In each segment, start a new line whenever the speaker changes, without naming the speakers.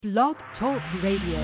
Blog Talk Radio.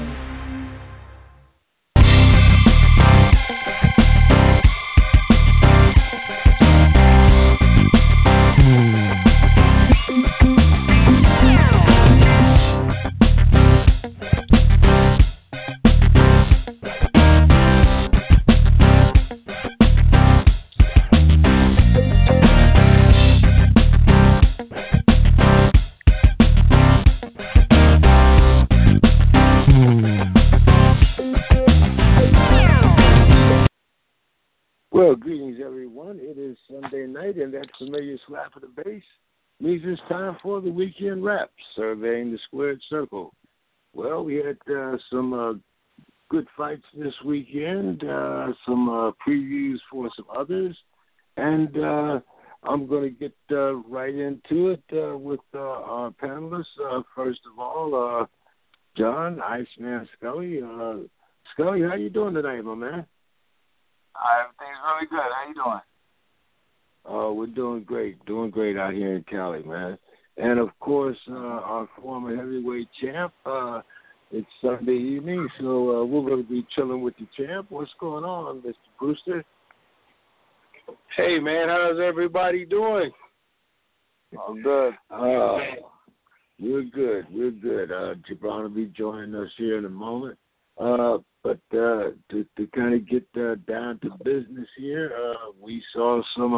Well, greetings, everyone. It is Sunday night, and that familiar slap of the bass means it's time for the weekend wrap, surveying the squared circle. Well, we had some good fights this weekend, some previews for some others, and I'm going to get right into it with our panelists. First of all, John, Iceman Scully. Scully, how you doing tonight, my man?
Everything's really good. How you doing?
Oh, we're doing great out here in Cali, man. And of course, our former heavyweight champ. It's Sunday evening, so we're going to be chilling with the champ. What's going on, Mr. Brewster?
Hey, man, how's everybody doing?
All good.
We're good. Gibran will be joining us here in a moment. But to kind of get down to business here, we saw some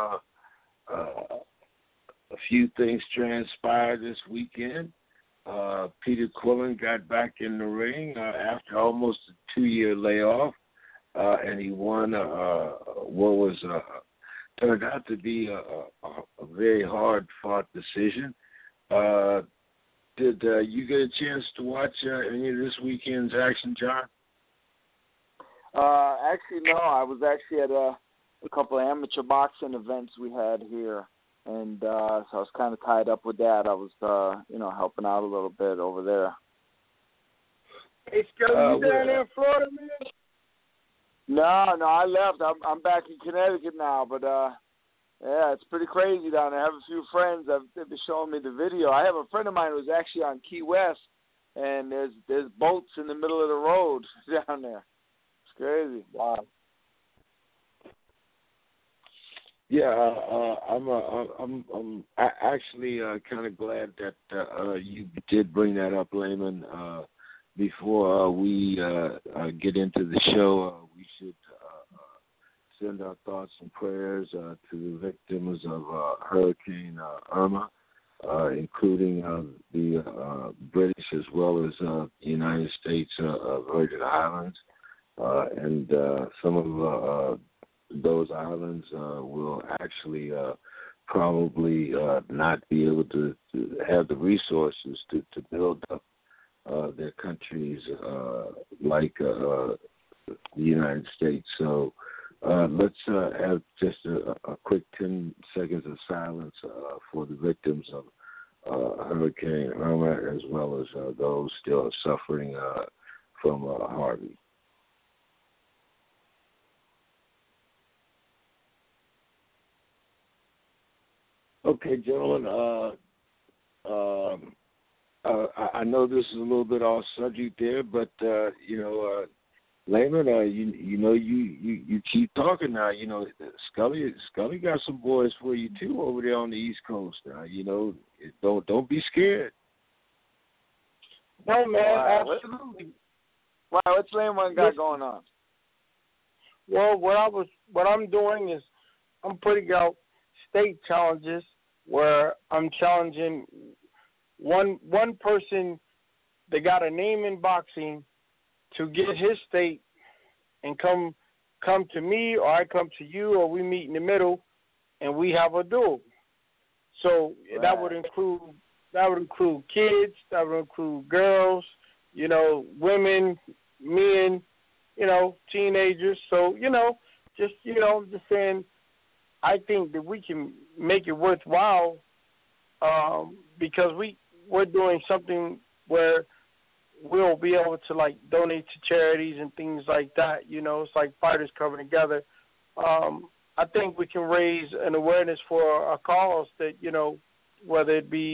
a few things transpire this weekend. Peter Quillen got back in the ring after almost a 2-year layoff, and he won what was turned out to be a very hard-fought decision. Did you get a chance to watch any of this weekend's action, John?
Actually, no. I was actually at a couple of amateur boxing events we had here, and so I was kind of tied up with that. I was, helping out a little bit over there.
Hey, Scott, you down there in Florida, man?
No, I left. I'm back in Connecticut now, but yeah, it's pretty crazy down there. I have a few friends. They've been showing me the video. I have a friend of mine who's actually on Key West, and there's boats in the middle of the road down there. It's crazy. Wow.
Yeah, I'm actually kind of glad that you did bring that up, Layman. Before we get into the show, we should send our thoughts and prayers to the victims of Hurricane Irma, including the British as well as the United States Virgin Islands. And some of those islands will actually probably not be able to have the resources to build up their countries like the United States. So let's have just a quick 10 seconds of silence for the victims of Hurricane Irma as well as those still suffering from Harvey. Okay, gentlemen, I know this is a little bit off subject there, but, Layman, you keep talking now. Scully got some boys for you, too, over there on the East Coast. Don't be scared.
No, man,
Wow.
absolutely.
Wow, what's Layman got going on?
Well, what I'm doing is I'm putting out state challenges where I'm challenging one person that got a name in boxing to get his state and come to me, or I come to you, or we meet in the middle and we have a duel. So
right.
that would include kids, that would include girls, women, men, teenagers. So, just saying, I think that we can make it worthwhile because we're doing something where we'll be able to donate to charities and things like that. It's like fighters coming together. I think we can raise an awareness for a cause that, whether it be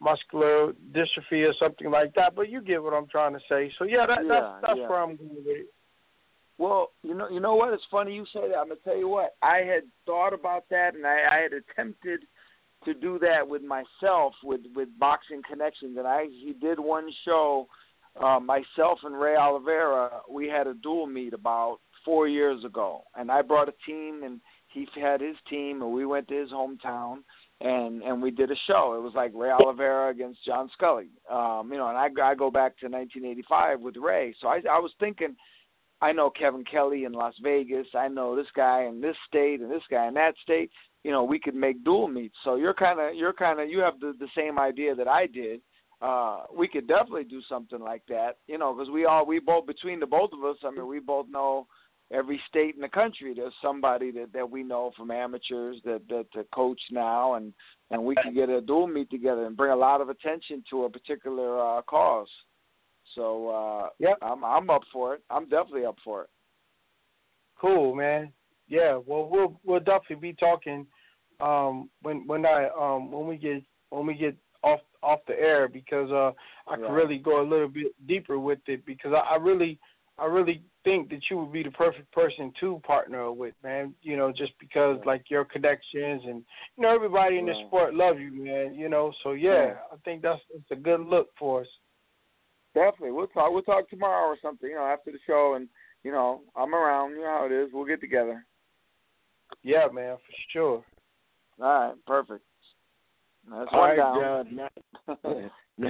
muscular dystrophy or something like that. But you get what I'm trying to say. So that's where I'm going with it.
Well, you know what? It's funny you say that. I'm gonna tell you what. I had thought about that, and I had attempted to do that with myself with Boxing Connections, and he did one show. Myself and Ray Oliveira, we had a dual meet about 4 years ago, and I brought a team, and he had his team, and we went to his hometown, and we did a show. It was like Ray Oliveira against John Scully, and I go back to 1985 with Ray. So I was thinking, I know Kevin Kelly in Las Vegas. I know this guy in this state and this guy in that state. We could make dual meets. So you have the same idea that I did. We could definitely do something like that, because we both, between the both of us, I mean, we both know every state in the country. There's somebody that we know from amateurs that coach now, and we could get a dual meet together and bring a lot of attention to a particular cause. So I'm up for it. I'm definitely up for it.
Cool, man. Yeah, well, we'll definitely be talking when we get off the air, because I can really go a little bit deeper with it, because I really think that you would be the perfect person to partner with, man. Just because like your connections and everybody in the sport love you, man. So I think that's a good look for us.
Definitely, we'll talk tomorrow or something, after the show, and I'm around. You know how it is. We'll get together.
Yeah, man, for sure.
All right, perfect. That's
all
one
right,
down.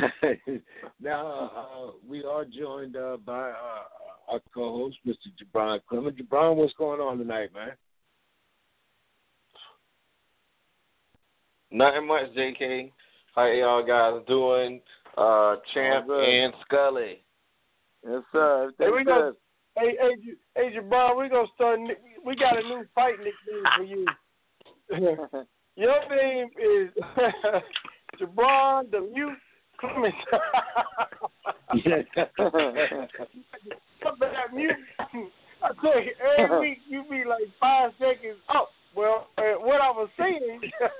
Now we are joined by our co-host, Mr. Jabron Clement. Jabron, what's going on tonight, man?
Nothing much, JK. How y'all guys doing? Champ and Scully.
Yes, sir.
Hey, Jabron, we're gonna start. We got a new fight nickname for you. Your name is Jabron the Mute Clement. That mute. I tell you, every week you be like 5 seconds up. Well, what I was saying.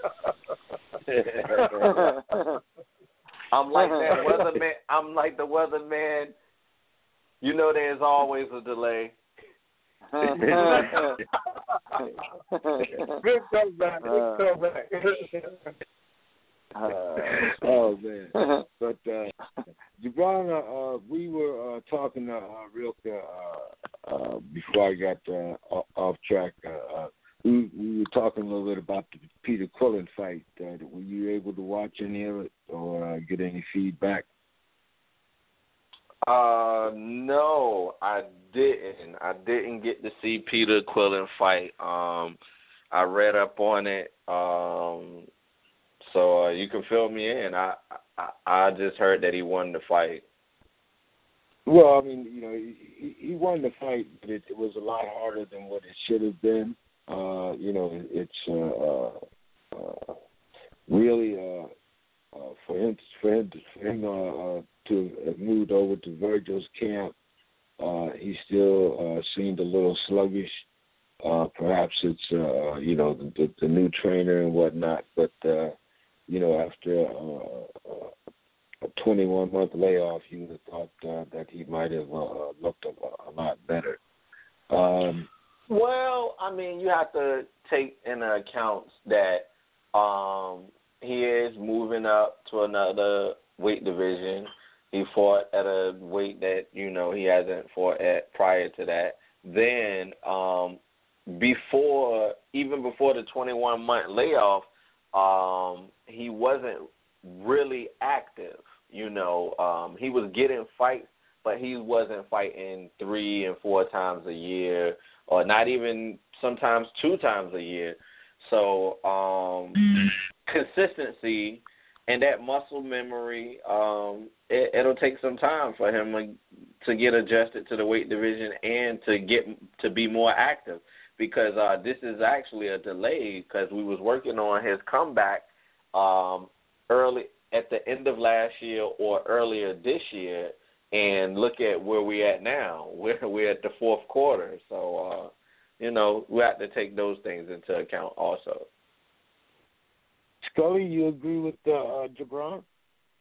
I'm like that weatherman. I'm like the weatherman. There's always a delay.
Good comeback.
Oh man! But Jabron, we were talking real quick before I got off track. We were talking a little bit about the Peter Quillen fight. Were you able to watch any of it or get any feedback?
No, I didn't. I didn't get to see Peter Quillen fight. I read up on it. So you can fill me in. I just heard that he won the fight.
Well, I mean, he won the fight, but it was a lot harder than what it should have been. It's really for him to have moved over to Virgil's camp. He still seemed a little sluggish. Perhaps it's the new trainer and whatnot, but after a 21-month layoff, you would have thought that he might have looked a lot better.
Well, I mean, you have to take into account that he is moving up to another weight division. He fought at a weight that, he hasn't fought at prior to that. Then before the 21-month layoff, he wasn't really active. He was getting fights, but he wasn't fighting 3 and 4 times a year, or not even sometimes 2 times a year. So consistency and that muscle memory, it'll take some time for him to get adjusted to the weight division and to be more active, because this is actually a delay, because we was working on his comeback early at the end of last year or earlier this year, and look at where we're at now. We're at the 4th quarter, so we have to take those things into account also.
Scully, you agree with Jabron?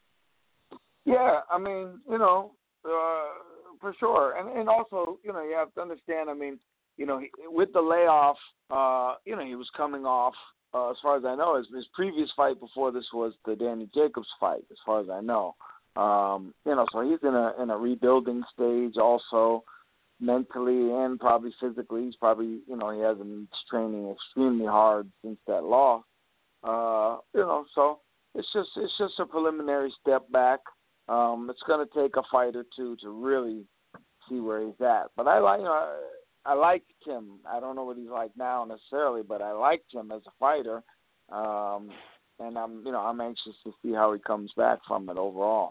Yeah, I mean, for sure, and also, you have to understand. I mean, with the layoff, he was coming off. As far as I know, his previous fight before this was the Danny Jacobs fight. As far as I know, so he's in a rebuilding stage, also mentally and probably physically. He's probably, he hasn't been training extremely hard since that loss. So it's just a preliminary step back. It's going to take a fight or two to really see where he's at. But I liked him. I don't know what he's like now necessarily, but I liked him as a fighter. And I'm anxious to see how he comes back from it overall.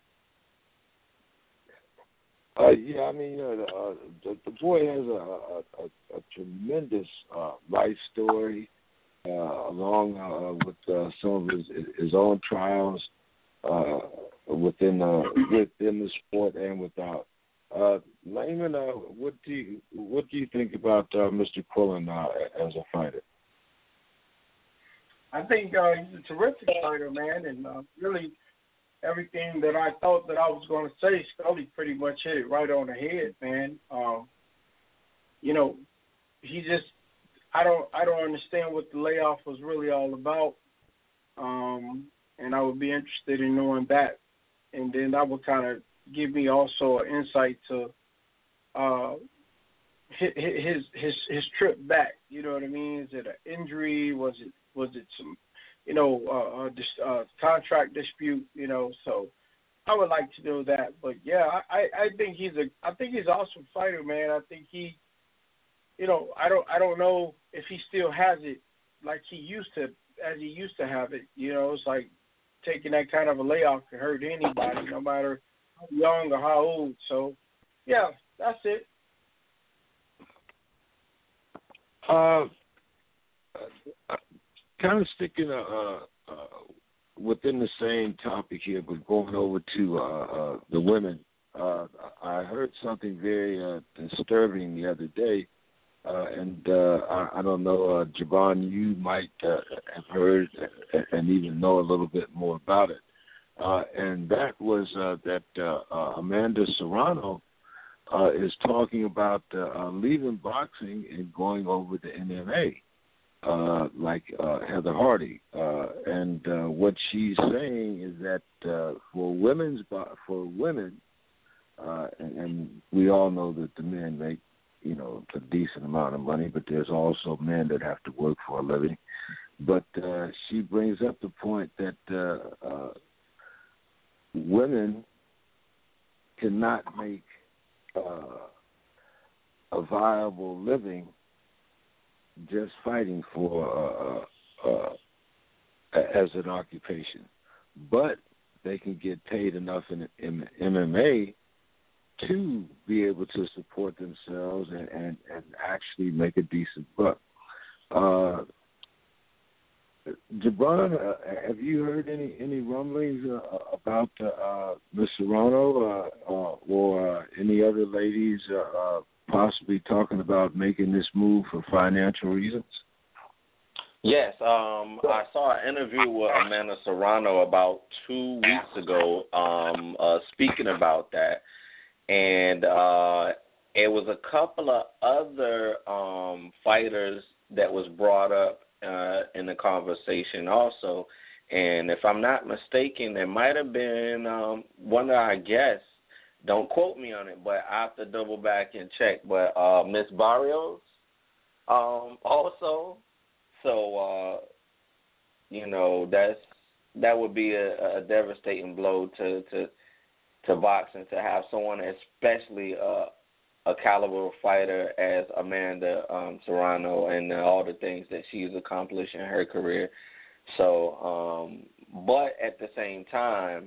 Yeah, I mean, the boy has a tremendous life story, along with some of his own trials within the sport and without. Layman, what do you think about Mr. Quillin as a fighter?
I think he's a terrific fighter, man, and really everything that I thought that I was going to say, Scully pretty much hit it right on the head, man. He just I don't understand what the layoff was really all about, and I would be interested in knowing that, and then that would kind of give me also an insight to his trip back. You know what I mean? Is it an injury? Was it some contract dispute? So I would like to know that. But yeah, I think he's an awesome fighter, man. I think he, I don't know if he still has it like he used to have it. It's like taking that kind of a layoff can hurt anybody, no matter how young or how old. So yeah, that's it.
Kind of sticking within the same topic here, but going over to the women. I heard something very disturbing the other day, and I don't know, Javon, you might have heard and even know a little bit more about it. And that was that Amanda Serrano is talking about leaving boxing and going over to MMA. Like Heather Hardy, and what she's saying is that for women, and we all know that the men make a decent amount of money, but there's also men that have to work for a living. But she brings up the point that women cannot make a viable living just fighting for as an occupation, but they can get paid enough in MMA to be able to support themselves and actually make a decent buck. Jabron, have you heard any rumblings about Miss Serrano or any other ladies possibly talking about making this move for financial reasons?
Yes, I saw an interview with Amanda Serrano about 2 weeks ago speaking about that. And it was a couple of other fighters that was brought up in the conversation also. And if I'm not mistaken, there might have been one of our guests, don't quote me on it, but I have to double back and check. But Miss Barrios also. So, that would be a devastating blow to boxing, to have someone, especially a caliber fighter as Amanda Serrano and all the things that she's accomplished in her career. So, but at the same time,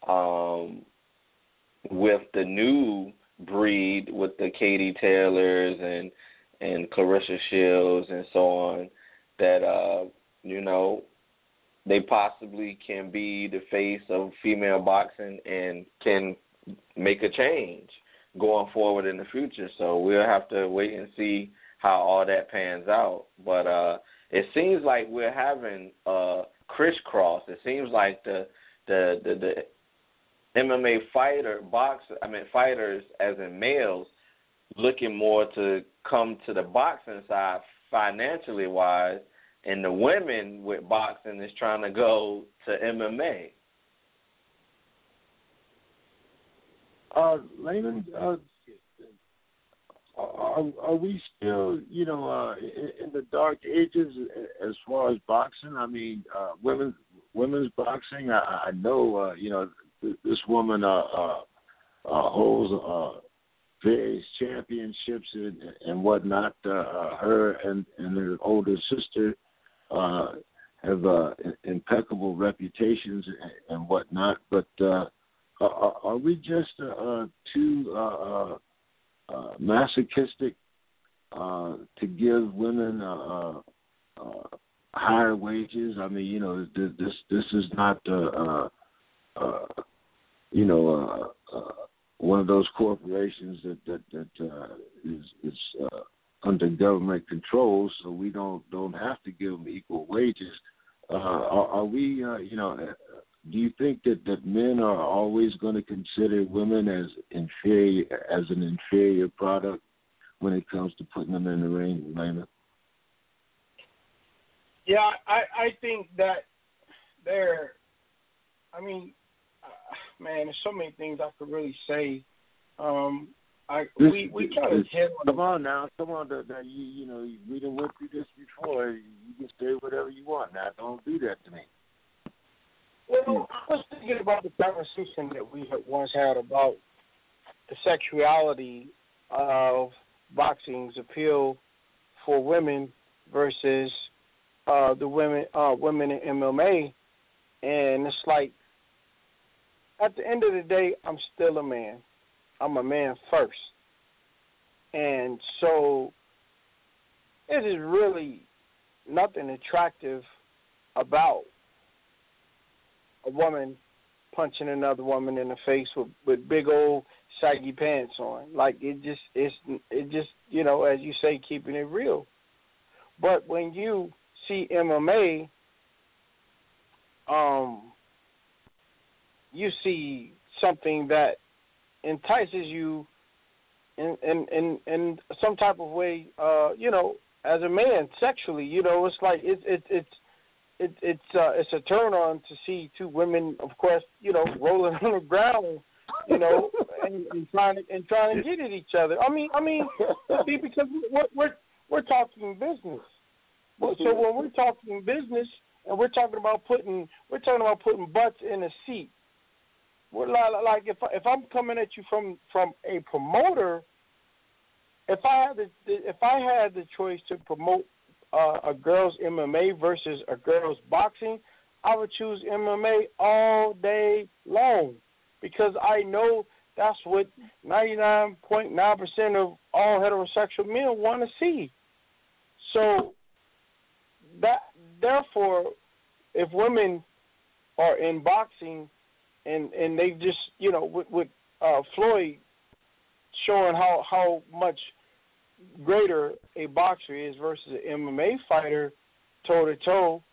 with the new breed, with the Katie Taylors and Clarissa Shields and so on, that, they possibly can be the face of female boxing and can make a change going forward in the future. So we'll have to wait and see how all that pans out. But it seems like we're having crisscross. It seems like the MMA fighters as in males looking more to come to the boxing side financially wise, and the women with boxing is trying to go to MMA.
Layman, are we still, in the dark ages as far as boxing? I mean, women's boxing. I know, this woman holds various championships and whatnot. Her and her older sister have impeccable reputations and whatnot. But are we just too masochistic to give women higher wages? I mean, this is not one of those corporations that is under government control, so we don't have to give them equal wages. Are we? Do you think that men are always going to consider women as an inferior product when it comes to putting them in the ring, Layman?
Yeah, I think that man, there's so many things I could really say. We kind of hit on.
Come on, we done went through this before. You can say whatever you want now. Don't do that to me.
Well, I was thinking about the conversation that we once had about the sexuality of boxing's appeal for women versus the women in MMA, and it's like, at the end of the day, I'm still a man. I'm a man first. And so it is really nothing attractive about a woman punching another woman in the face with big old saggy pants on. Like, it just, as you say, keeping it real. But when you see MMA, you see something that entices you in some type of way, as a man sexually. It's like it's a turn on to see two women, of course, rolling on the ground, and trying to get at each other. I mean, see, because we're talking business. So when we're talking business and we're talking about putting butts in a seat. Well, like if I'm coming at you from a promoter, if I had the choice to promote a girl's MMA versus a girl's boxing, I would choose MMA all day long, because I know that's what 99.9% of all heterosexual men want to see. So therefore, if women are in boxing, and they just, with Floyd showing how much greater a boxer is versus an MMA fighter, toe-to-toe,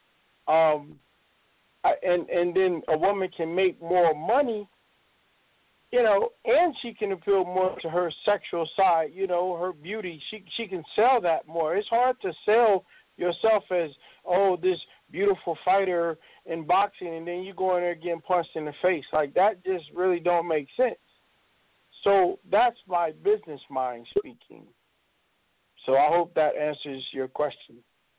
and then a woman can make more money, and she can appeal more to her sexual side, her beauty. She can sell that more. It's hard to sell yourself as, this beautiful fighter in boxing, and then you go in there getting punched in the face. Like, that just really don't make sense. So that's my business mind speaking. So I hope that answers your question.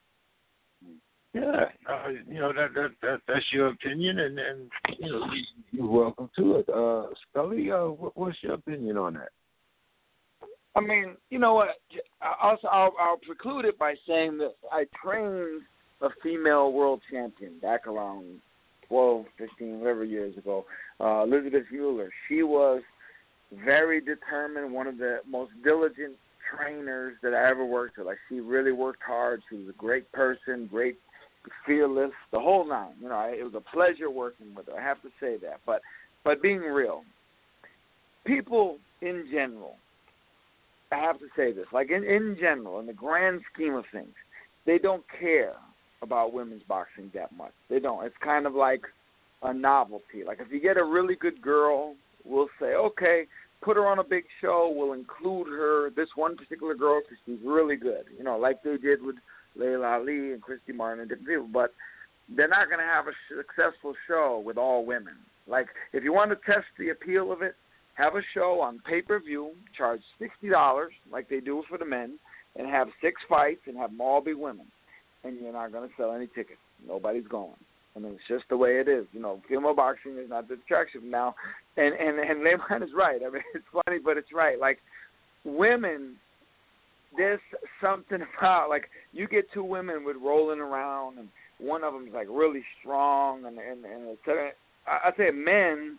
Yeah, that's your opinion, and you're welcome to it. Scully, what's your opinion on that?
I mean, you know what? I'll preclude it by saying that I trained a female world champion back around 12, 15, whatever years ago, Elizabeth Mueller. She was very determined, one of the most diligent trainers that I ever worked with. Like, she really worked hard. She was a great person, great, fearless, the whole nine. It was a pleasure working with her. I have to say that. But being real, people in general, I have to say this, like in general, in the grand scheme of things, they don't care about women's boxing that much. They don't. It's kind of like a novelty. Like if you get a really good girl, we'll say, okay, put her on a big show. We'll include her, this one particular girl, because she's really good. You know, like they did with Layla Ali and Christy Martin and different people. But they're not going to have a successful show with all women. Like if you want to test the appeal of it, have a show on pay-per-view, charge $60 like they do for the men, and have 6 fights and have them all be women. And you're not going to sell any tickets. Nobody's going. I mean, it's just the way it is. You know, female boxing is not the attraction now. And Lehman is right. I mean, it's funny, but it's right. Like, women, there's something about, like, you get 2 women with rolling around, and one of them is, like, really strong, and et cetera. I'd say men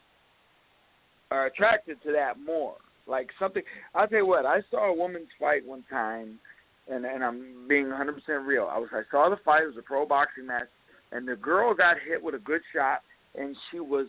are attracted to that more. Like something, I'll tell you what, I saw a woman's fight one time, and I'm being 100% real. I saw the fight. It was a pro boxing match, and the girl got hit with a good shot, and she was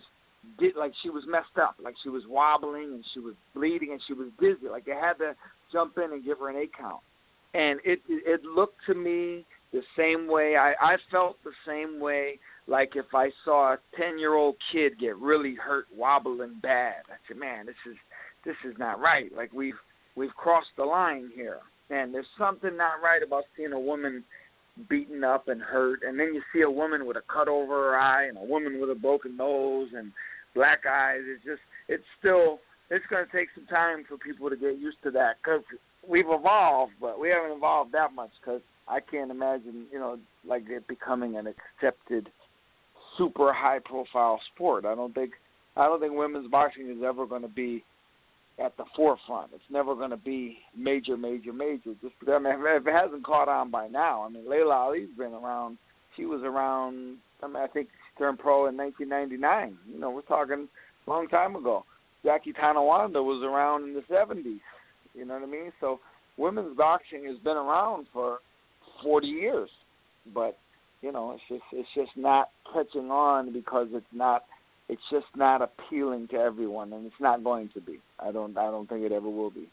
messed up. Like she was wobbling, and she was bleeding, and she was dizzy. Like they had to jump in and give her an 8 count. And it looked to me the same way. I felt the same way. Like if I saw a 10-year-old kid get really hurt, wobbling bad, I said, man, this is not right. Like we've crossed the line here, and there's something not right about seeing a woman beaten up and hurt, and then you see a woman with a cut over her eye and a woman with a broken nose and black eyes. It's going to take some time for people to get used to that, because we've evolved, but we haven't evolved that much, because I can't imagine, like it becoming an accepted super high profile sport. I don't think women's boxing is ever going to be at the forefront. It's never going to be major. Just because, I mean, if it hasn't caught on by now, I mean, Layla Ali's been around. She was around. I mean, I think she turned pro in 1999. We're talking a long time ago. Jackie Tonawanda was around in the 70s. You know what I mean? So women's boxing has been around for 40 years, but it's just not catching on because it's just not appealing to everyone, and it's not going to be. I don't think it ever will be.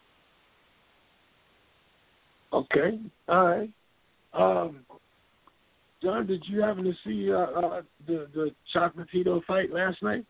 Okay, all right. John, did you happen to see the Chocolatito fight last night?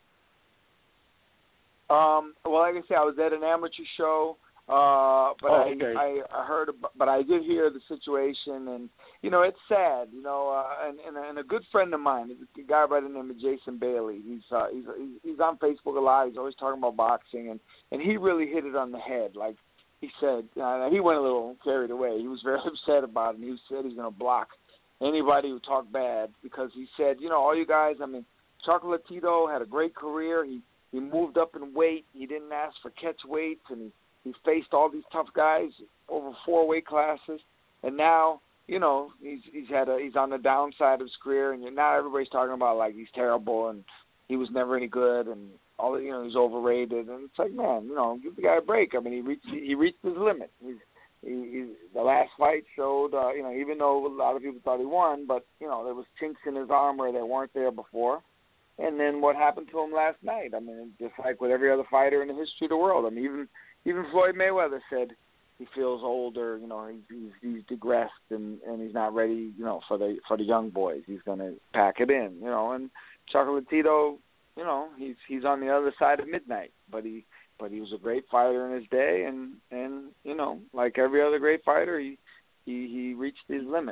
Well, like I said, I was at an amateur show. But
okay.
I heard, but I did hear the situation, and it's sad, and a good friend of mine, a guy by the name of Jason Bailey. He's on Facebook a lot. He's always talking about boxing, and he really hit it on the head. Like he said, he went a little carried away. He was very upset about it. And he said he's going to block anybody who talked bad, because he said, all you guys. I mean, Chocolatito had a great career. He moved up in weight. He didn't ask for catch weights, and he faced all these tough guys over 4 weight classes, and now he's on the downside of his career, and now everybody's talking about like he's terrible and he was never any good, and all he's overrated, and it's like, man, give the guy a break. I mean, he reached his limit. The last fight showed, even though a lot of people thought he won, but there was chinks in his armor that weren't there before. And then what happened to him last night? I mean, just like with every other fighter in the history of the world. I mean, even Floyd Mayweather said he feels older. He's digressed and he's not ready. For the young boys, he's going to pack it in. And Chocolatito, he's on the other side of midnight. But he was a great fighter in his day, and like every other great fighter, he reached his limit.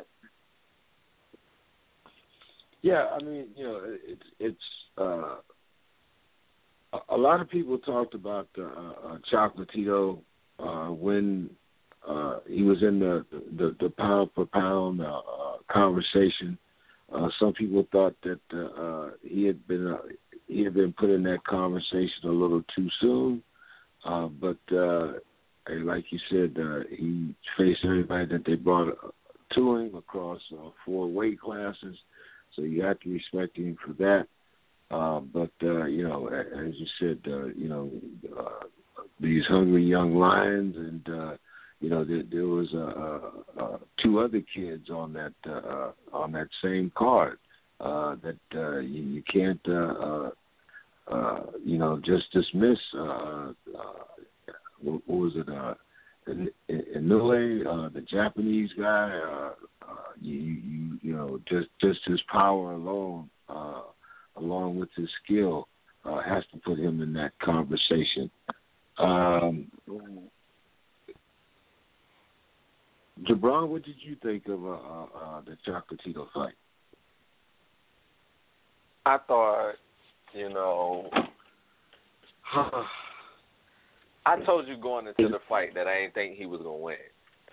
Yeah, I mean, it's a lot of people talked about Chocolatito when he was in the pound for pound conversation. Some people thought that he had been put in that conversation a little too soon, but like you said, he faced everybody that they brought to him across 4 weight classes. So you have to respect him for that. But as you said, these hungry young lions, and there was 2 other kids on that same card that you can't just dismiss. What was it? Inoue, the Japanese guy. Just his power alone along with his skill, has to put him in that conversation. Jabron, what did you think of the Chocolatito fight?
I thought, I told you going into the fight that I didn't think he was gonna win.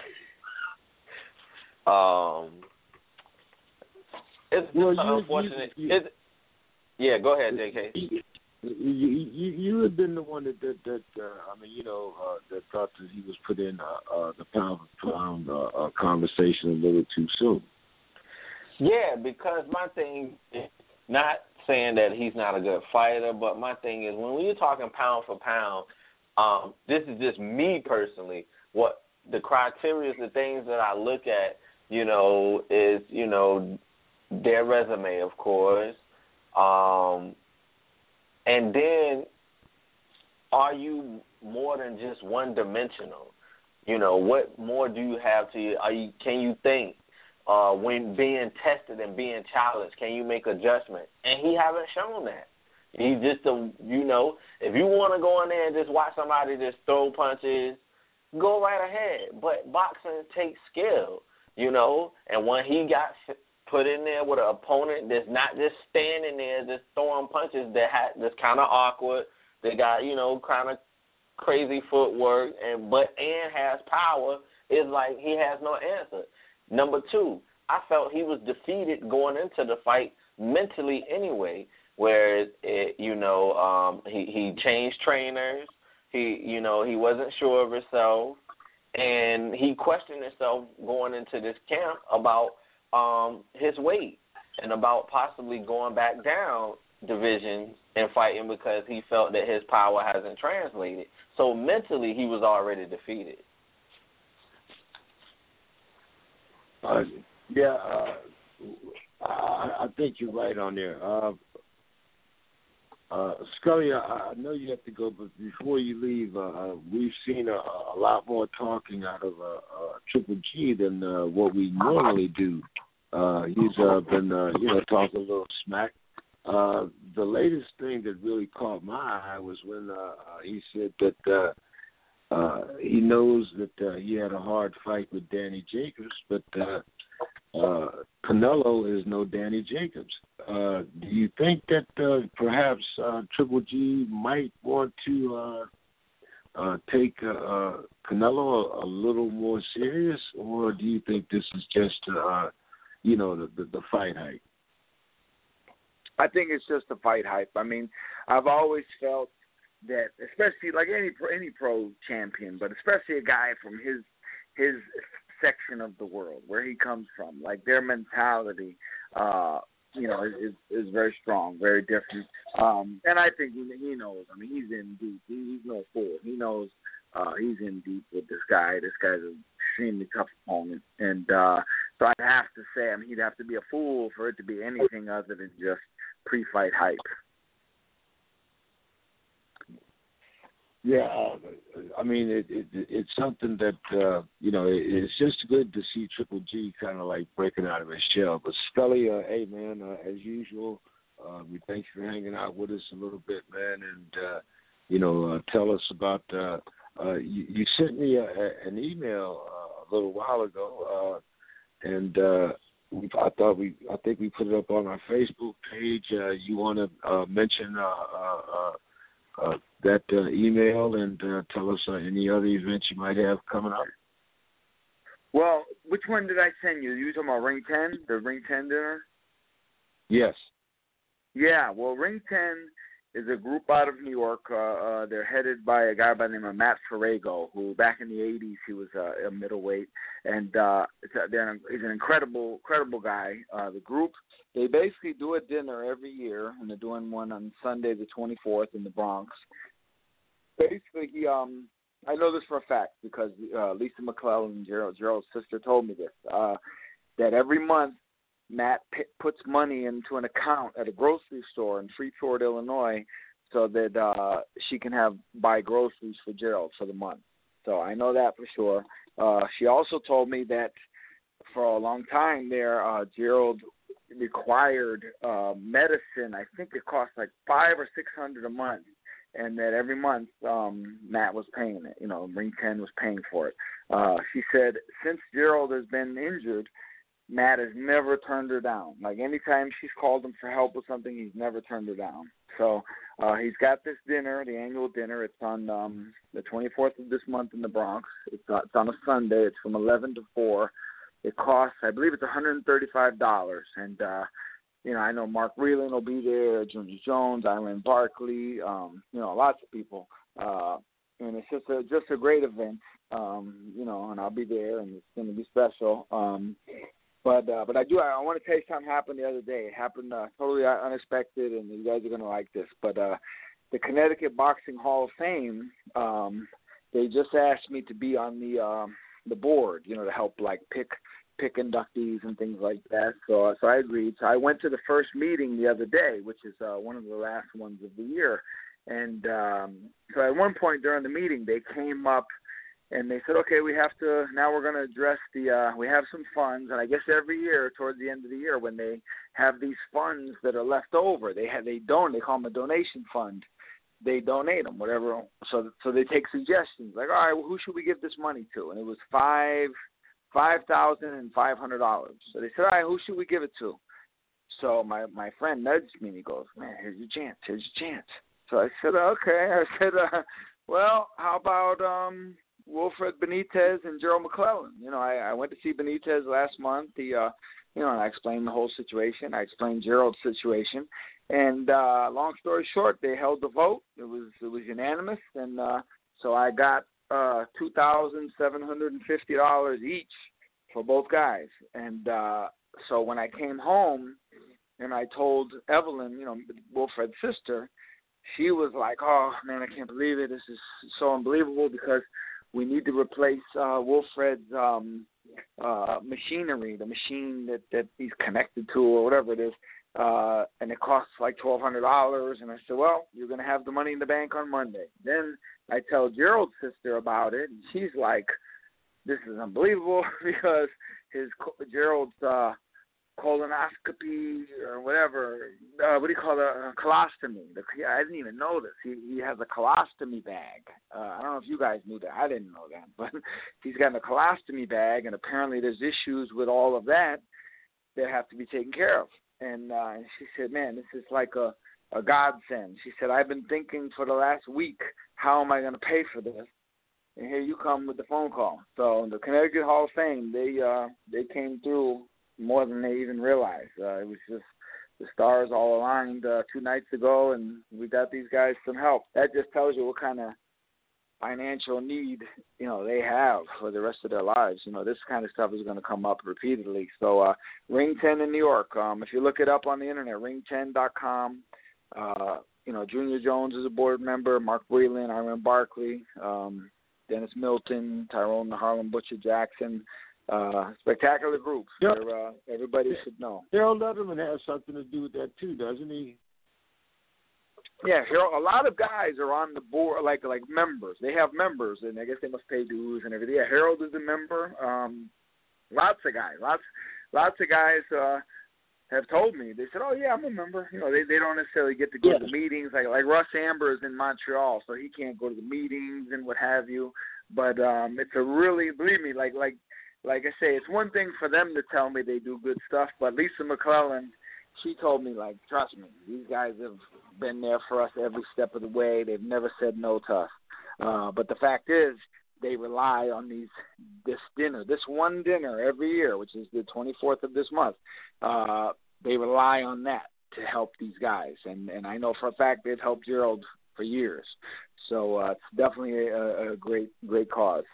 It's unfortunate. Yeah, go ahead, JK.
You had been the one that thought that he was put in the pound for pound conversation a little too soon.
Yeah, because my thing is not saying that he's not a good fighter, but my thing is when we're talking pound for pound, this is just me personally. What the criteria, the things that I look at, is their resume, of course. And then, are you more than just one-dimensional? What more do you have to you? Can you think when being tested and being challenged? Can you make adjustments? And he haven't shown that. He's just if you want to go in there and just watch somebody just throw punches, go right ahead. But boxing takes skill, And when he got put in there with an opponent that's not just standing there just throwing punches that's kind of awkward. They got, kind of crazy footwork and has power. It's like he has no answer. Number two, I felt he was defeated going into the fight mentally anyway, where he changed trainers. He wasn't sure of himself, and he questioned himself going into this camp about his weight and about possibly going back down divisions and fighting because he felt that his power hasn't translated. So mentally, he was already defeated.
I think you're right on there. Scully, I know you have to go, but before you leave, we've seen a lot more talking out of Triple G than what we normally do. He's been, talking a little smack. The latest thing that really caught my eye was when he said that he knows that he had a hard fight with Danny Jacobs, but Canelo is no Danny Jacobs. Do you think that perhaps Triple G might want to take Canelo a little more serious, or do you think this is just the fight hype?
I think it's just the fight hype. I mean, I've always felt that, especially like any pro champion, but especially a guy from his section of the world where he comes from, like their mentality, is very strong, very different. And I think he knows. I mean, he's in deep. He's no fool. He knows he's in deep with this guy. This guy's an extremely tough opponent, and so I have to say, I mean, he'd have to be a fool for it to be anything other than just pre-fight hype.
Yeah, I mean, it's something that, it's just good to see Triple G kind of like breaking out of his shell. But Scully, hey, man, as usual, we thank you for hanging out with us a little bit, man, and, tell us about, you sent me an email a little while ago, and I think we put it up on our Facebook page. You want to mention that email and tell us any other events you might have coming up?
Well, which one did I send you? You talking about Ring 10, the Ring 10 dinner?
Yes.
Yeah, well, Ring 10 is a group out of New York. They're headed by a guy by the name of Matt Ferrago, who back in the 80s he was a middleweight, and he's an incredible guy. The group, they basically do a dinner every year, and they're doing one on Sunday the 24th in the Bronx. Basically, I know this for a fact because Lisa McClellan, Gerald's sister, told me this, that every month Matt puts money into an account at a grocery store in Freeport, Illinois, so that she can buy groceries for Gerald for the month. So I know that for sure. She also told me that for a long time there, Gerald required medicine. I think it cost like $500 or $600 a month, and that every month Matt was paying it. You know, Ring 10 was paying for it. She said since Gerald has been injured, Matt has never turned her down. Like anytime she's called him for help with something, he's never turned her down. So he's got this dinner, the annual dinner. It's on the 24th of this month in the Bronx. It's on a Sunday. It's from 11 to 4. It costs, I believe it's $135. And, you know, I know Mark Whelan will be there, Junior Jones, Iran Barkley, you know, lots of people. And it's just a great event, you know, and I'll be there, and it's going to be special. But I want to tell you something happened the other day. It happened totally unexpected, and you guys are going to like this. But the Connecticut Boxing Hall of Fame, they just asked me to be on the board, you know, to help like pick inductees and things like that. So I agreed. So I went to the first meeting the other day, which is one of the last ones of the year. And so at one point during the meeting, they came up and they said, okay, now we're going to address we have some funds. And I guess every year towards the end of the year when they have these funds that are left over, they call them a donation fund. They donate them, whatever. So they take suggestions like, all right, well, who should we give this money to? And it was $5,500. So they said, all right, who should we give it to? So my friend nudged me and he goes, man, here's your chance. So I said, okay. I said, well, how about Wilfred Benitez and Gerald McClellan? You know, I went to see Benitez last month. You know, and I explained the whole situation. I explained Gerald's situation. And long story short, they held the vote. It was unanimous. And so I got $2,750 each for both guys. And so when I came home and I told Evelyn, you know, Wilfred's sister, she was like, oh, man, I can't believe it. This is so unbelievable because we need to replace Wilfred's machinery, the machine that he's connected to or whatever it is. And it costs like $1,200. And I said, well, you're going to have the money in the bank on Monday. Then I tell Gerald's sister about it, and she's like, this is unbelievable because Gerald's colonoscopy or whatever, what do you call it, a colostomy. I didn't even know this. He has a colostomy bag. I don't know if you guys knew that. I didn't know that. But he's got a colostomy bag, and apparently there's issues with all of that have to be taken care of. And she said, man, this is like a godsend. She said, I've been thinking for the last week, how am I going to pay for this? And here you come with the phone call. So the Connecticut Hall of Fame, they came through more than they even realized. It was just the stars all aligned 2 nights ago, and we got these guys some help. That just tells you what kind of financial need, you know, they have for the rest of their lives. You know, this kind of stuff is going to come up repeatedly. So Ring 10 in New York, if you look it up on the internet, ring10.com, you know, Junior Jones is a board member, Mark Whelan, Iran Barkley, Dennis Milton, Tyrone the Harlem Butcher Jackson, spectacular group.
Yep.
Everybody should know.
Harold Letterman has something to do with that too, doesn't he?
Yeah, Harold, a lot of guys are on the board, like members. They have members, and I guess they must pay dues and everything. Yeah, Harold is a member. Lots of guys have told me. They said, "Oh yeah, I'm a member." You know, they don't necessarily get to go to the meetings. Like Russ Amber is in Montreal, so he can't go to the meetings and what have you. But it's a really, believe me, like I say, it's one thing for them to tell me they do good stuff, but Lisa McClellan, she told me, like, trust me, these guys have been there for us every step of the way. They've never said no to us. But the fact is, they rely on this one dinner every year, which is the 24th of this month. They rely on that to help these guys. And I know for a fact they've helped Gerald for years. So it's definitely a great cause.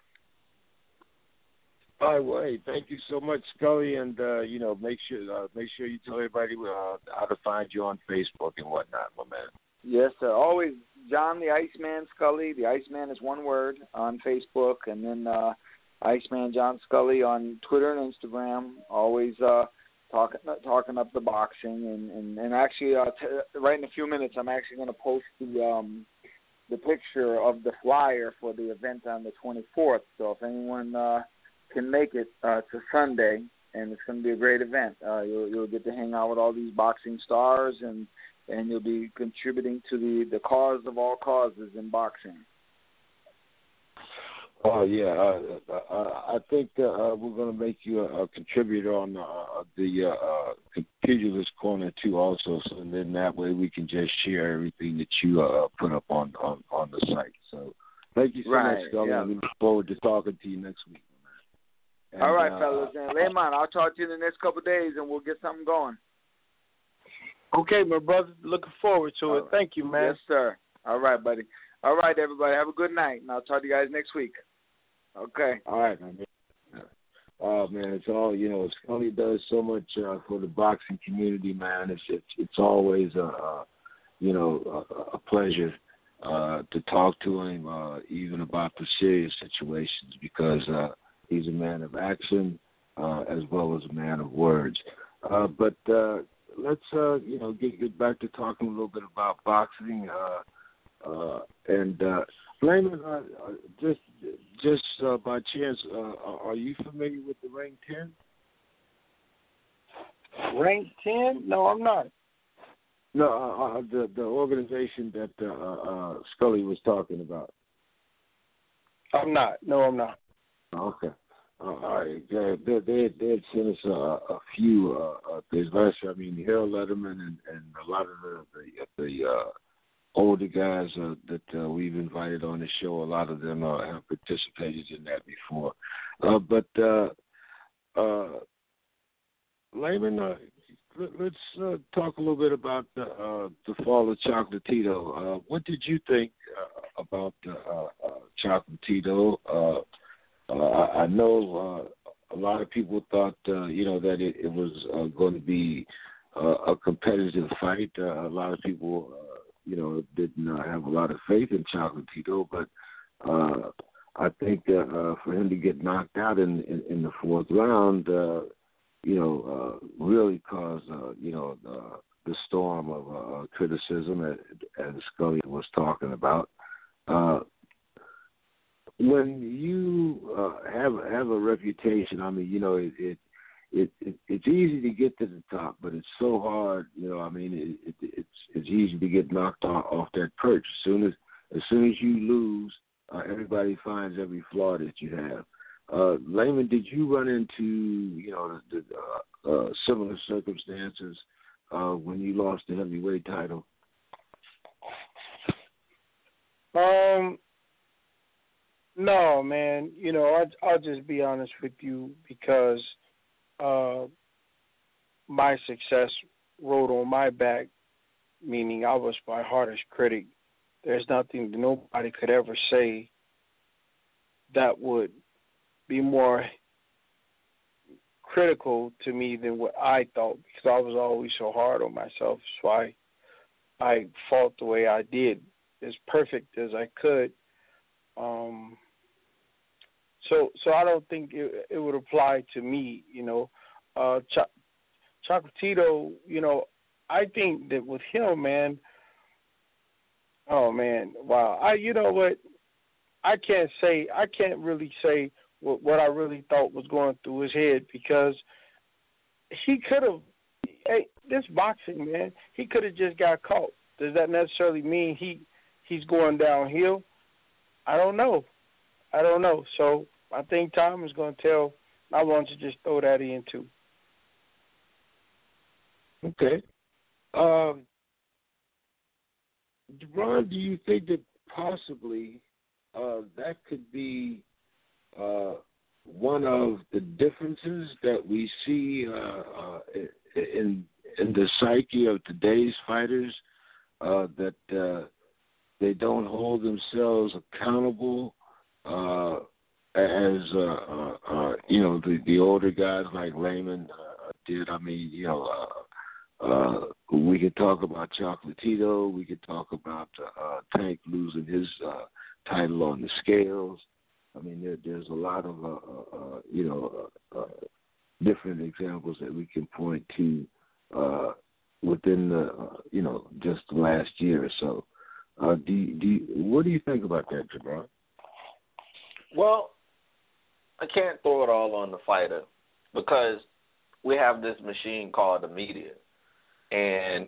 By the way, thank you so much, Scully, and you know, make sure you tell everybody how to find you on Facebook and whatnot, my man.
Yes, sir. Always John the Iceman Scully. The Iceman is one word on Facebook, and then Iceman John Scully on Twitter and Instagram. Always talking up the boxing, and actually, right in a few minutes, I'm actually going to post the picture of the flyer for the event on the 24th. So if anyone can make it, it's a Sunday, and it's going to be a great event. You'll get to hang out with all these boxing stars, and you'll be contributing to the cause of all causes in boxing.
Oh yeah, I think we're going to make you a contributor on the Pugilist Corner too, also. So then that way we can just share everything that you put up on the site. So thank you so much, Scully.
Yeah.
We look forward to talking to you next week. And,
all right, fellas. And Layman, I'll talk to you in the next couple of days, and we'll get something going.
Okay, my brother. Looking forward to it.
Right.
Thank you, man.
Yes, sir. All right, buddy. All right, everybody. Have a good night, and I'll talk to you guys next week. Okay.
All right, man. Oh man, it's all Scully does so much for the boxing community, man. It's always a pleasure to talk to him, even about the serious situations, because he's a man of action as well as a man of words. But let's get back to talking a little bit about boxing. And Layman, just by chance, are you familiar with the Ring 10?
Rank 10? No, I'm not.
No, the organization that Scully was talking about.
I'm not. No, I'm not.
Okay. All right. They had sent us a few things last year. I mean, Harold Letterman and a lot of the older guys that we've invited on the show, a lot of them have participated in that before. But Layman, let's talk a little bit about the fall of Chocolatito. What did you think about Chocolatito? I know a lot of people thought, that it was going to be a competitive fight. A lot of people, didn't have a lot of faith in Chocolatito, but I think for him to get knocked out in the fourth round, really caused, the storm of criticism as Scully was talking about. When you have a reputation, I mean, it's easy to get to the top, but it's so hard. It's easy to get knocked off that perch. As soon as you lose, everybody finds every flaw that you have. Layman, did you run into the similar circumstances when you lost the heavyweight title?
No, man. I'll just be honest with you, because my success rode on my back, meaning I was my hardest critic. There's nothing that nobody could ever say that would be more critical to me than what I thought, because I was always so hard on myself. So I fought the way I did, as perfect as I could. So I don't think it would apply to me, Chocolatito, I think that with him, man, oh man, wow. You know what? I can't really say what I really thought was going through his head, because he could have, this boxing, man, he could have just got caught. Does that necessarily mean he's going downhill? I don't know. So I think time is going to tell. I want to just throw that in too.
Okay. Ron, do you think that possibly that could be one of the differences that we see in the psyche of today's fighters, that they don't hold themselves accountable as the older guys like Layman did? I mean, we could talk about Chocolatito. We could talk about Tank losing his title on the scales. I mean, there's a lot of different examples that we can point to within the just the last year or so. What do you think about that, Jabron?
Well, I can't throw it all on the fighter, because we have this machine called the media. And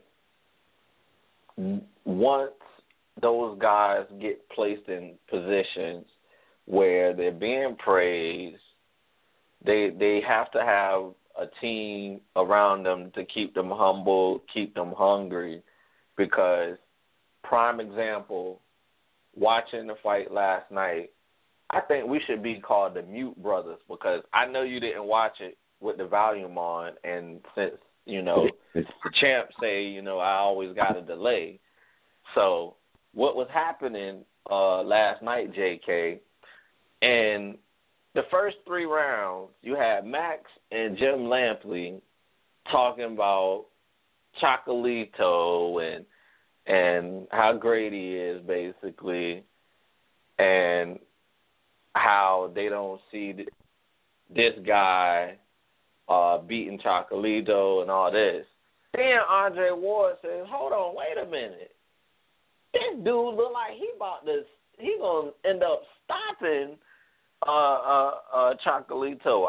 once those guys get placed in positions where they're being praised, they have to have a team around them to keep them humble, keep them hungry, because prime example, watching the fight last night, I think we should be called the Mute Brothers, because I know you didn't watch it with the volume on, and since, the champ say, I always got a delay. So what was happening last night, JK, and the first 3 rounds, you had Max and Jim Lampley talking about Chocolatito and how great he is, basically, and how they don't see this guy beating Chocolatito and all this. Then Andre Ward says, hold on, wait a minute. This dude look like he gonna end up stopping Chocolatito.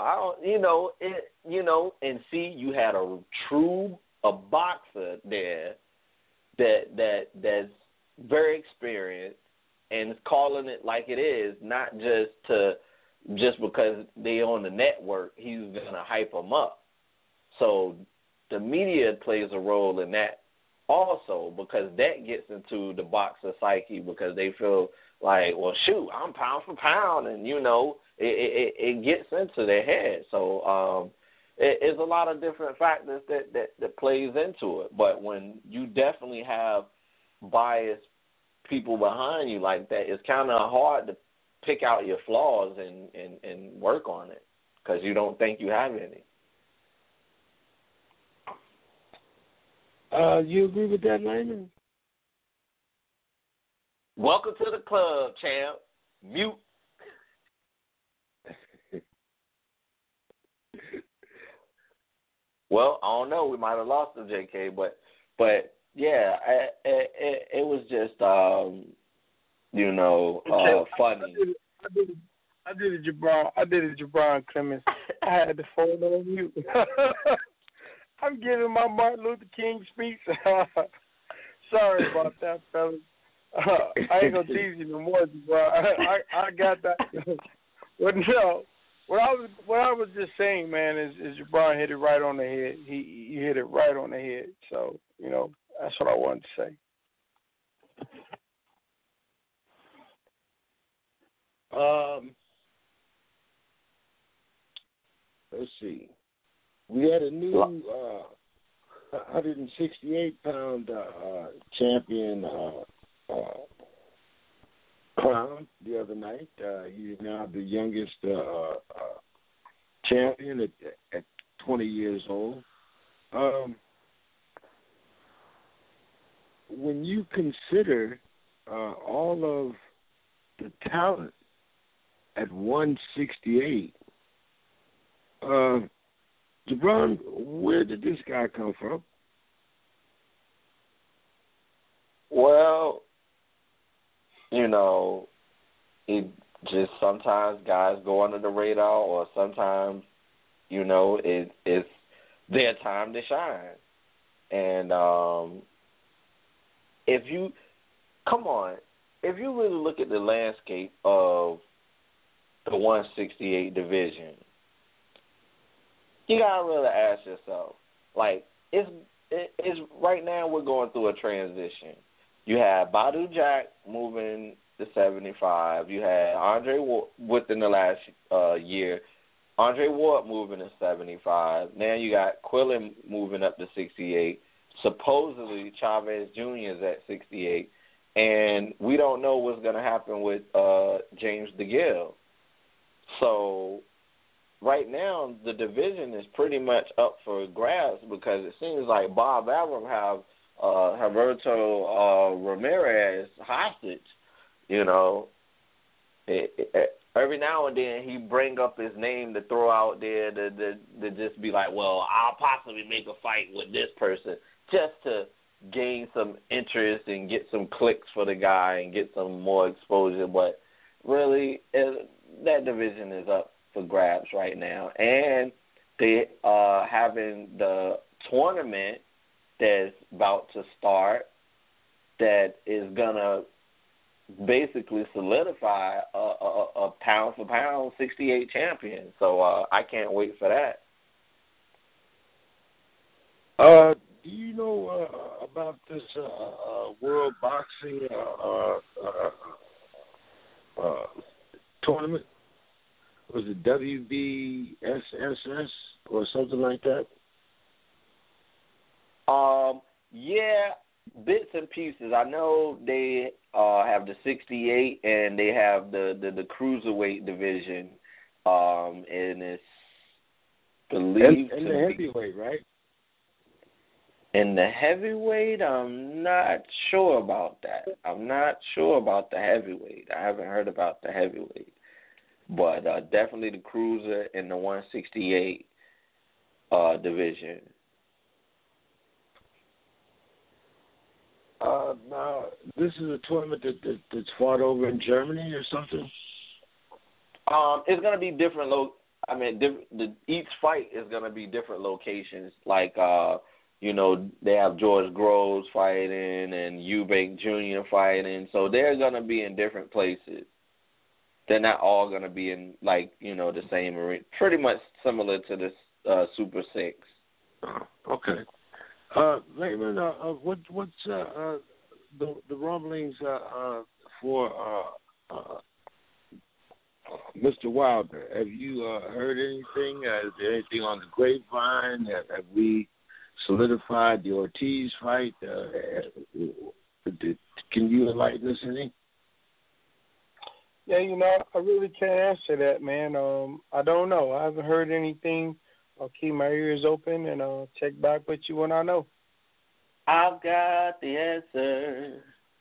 And see, you had a boxer there that's very experienced and is calling it like it is, not just because they on the network, he's gonna hype them up. So the media plays a role in that also, because that gets into the boxer psyche, because they feel like, well, shoot, I'm pound for pound, and it gets into their head. So it's a lot of different factors that plays into it. But when you definitely have biased people behind you like that, it's kind of hard to pick out your flaws and work on it, because you don't think you have any.
You agree with that, Layman?
Welcome to the club, champ. Mute. Well, I don't know. We might have lost him, JK, but yeah, it was just funny.
I did it, Jabron. Jabron Clemens. I had the phone on mute. I'm giving my Martin Luther King speech. Sorry about that, fellas. I ain't gonna tease you no more, bro. I got that. But no, what I was just saying, man, is Jabron hit it right on the head. He hit it right on the head. So that's what I wanted to say.
Let's see. We had a new 168-pound champion crowned the other night. He's now the youngest champion at 20 years old. When you consider all of the talent at 168, Jabron, where did this guy come from?
Well, it just sometimes guys go under the radar, or sometimes, it's their time to shine. And if you really look at the landscape of the 168 division, you gotta really ask yourself, like, it's right now we're going through a transition. You have Badu Jack moving to 75. You had Andre Ward within the last year. Andre Ward moving to 75. Now you got Quillen moving up to 68. Supposedly Chavez Jr. is at 68, and we don't know what's going to happen with James DeGill. So right now the division is pretty much up for grabs, because it seems like Bob Arum have Roberto Ramirez hostage. Every now and then he bring up his name to throw out there to just be like, well, I'll possibly make a fight with this person, just to gain some interest and get some clicks for the guy and get some more exposure. But really, that division is up for grabs right now. And they are having the tournament that's about to start that is going to basically solidify a pound-for-pound 68 champion. So I can't wait for that.
Do you know about this World Boxing tournament? Was it WBSSS or something like that?
Yeah, bits and pieces. I know they have the 68 and they have the cruiserweight division, and it's believed
and
to
the
be
heavyweight, right?
in the heavyweight. I'm not sure about that. I'm not sure about the heavyweight. I haven't heard about the heavyweight, but definitely the cruiser and the 168 division.
Now, this is a tournament that's fought over in Germany or something?
It's going to be different. Each fight is going to be different locations. Like, they have George Groves fighting and Eubank Jr. fighting. So they're going to be in different places. They're not all going to be in, the same arena. Pretty much similar to the Super 6.
Okay. Layman, what's the rumblings for Mr. Wilder? Have you heard anything? Is there anything on the grapevine? Have we solidified the Ortiz fight? Can you enlighten us any?
Yeah, I really can't answer that, man. I don't know. I haven't heard anything. I'll keep my ears open and I'll check back with you when I know.
I've got the answer.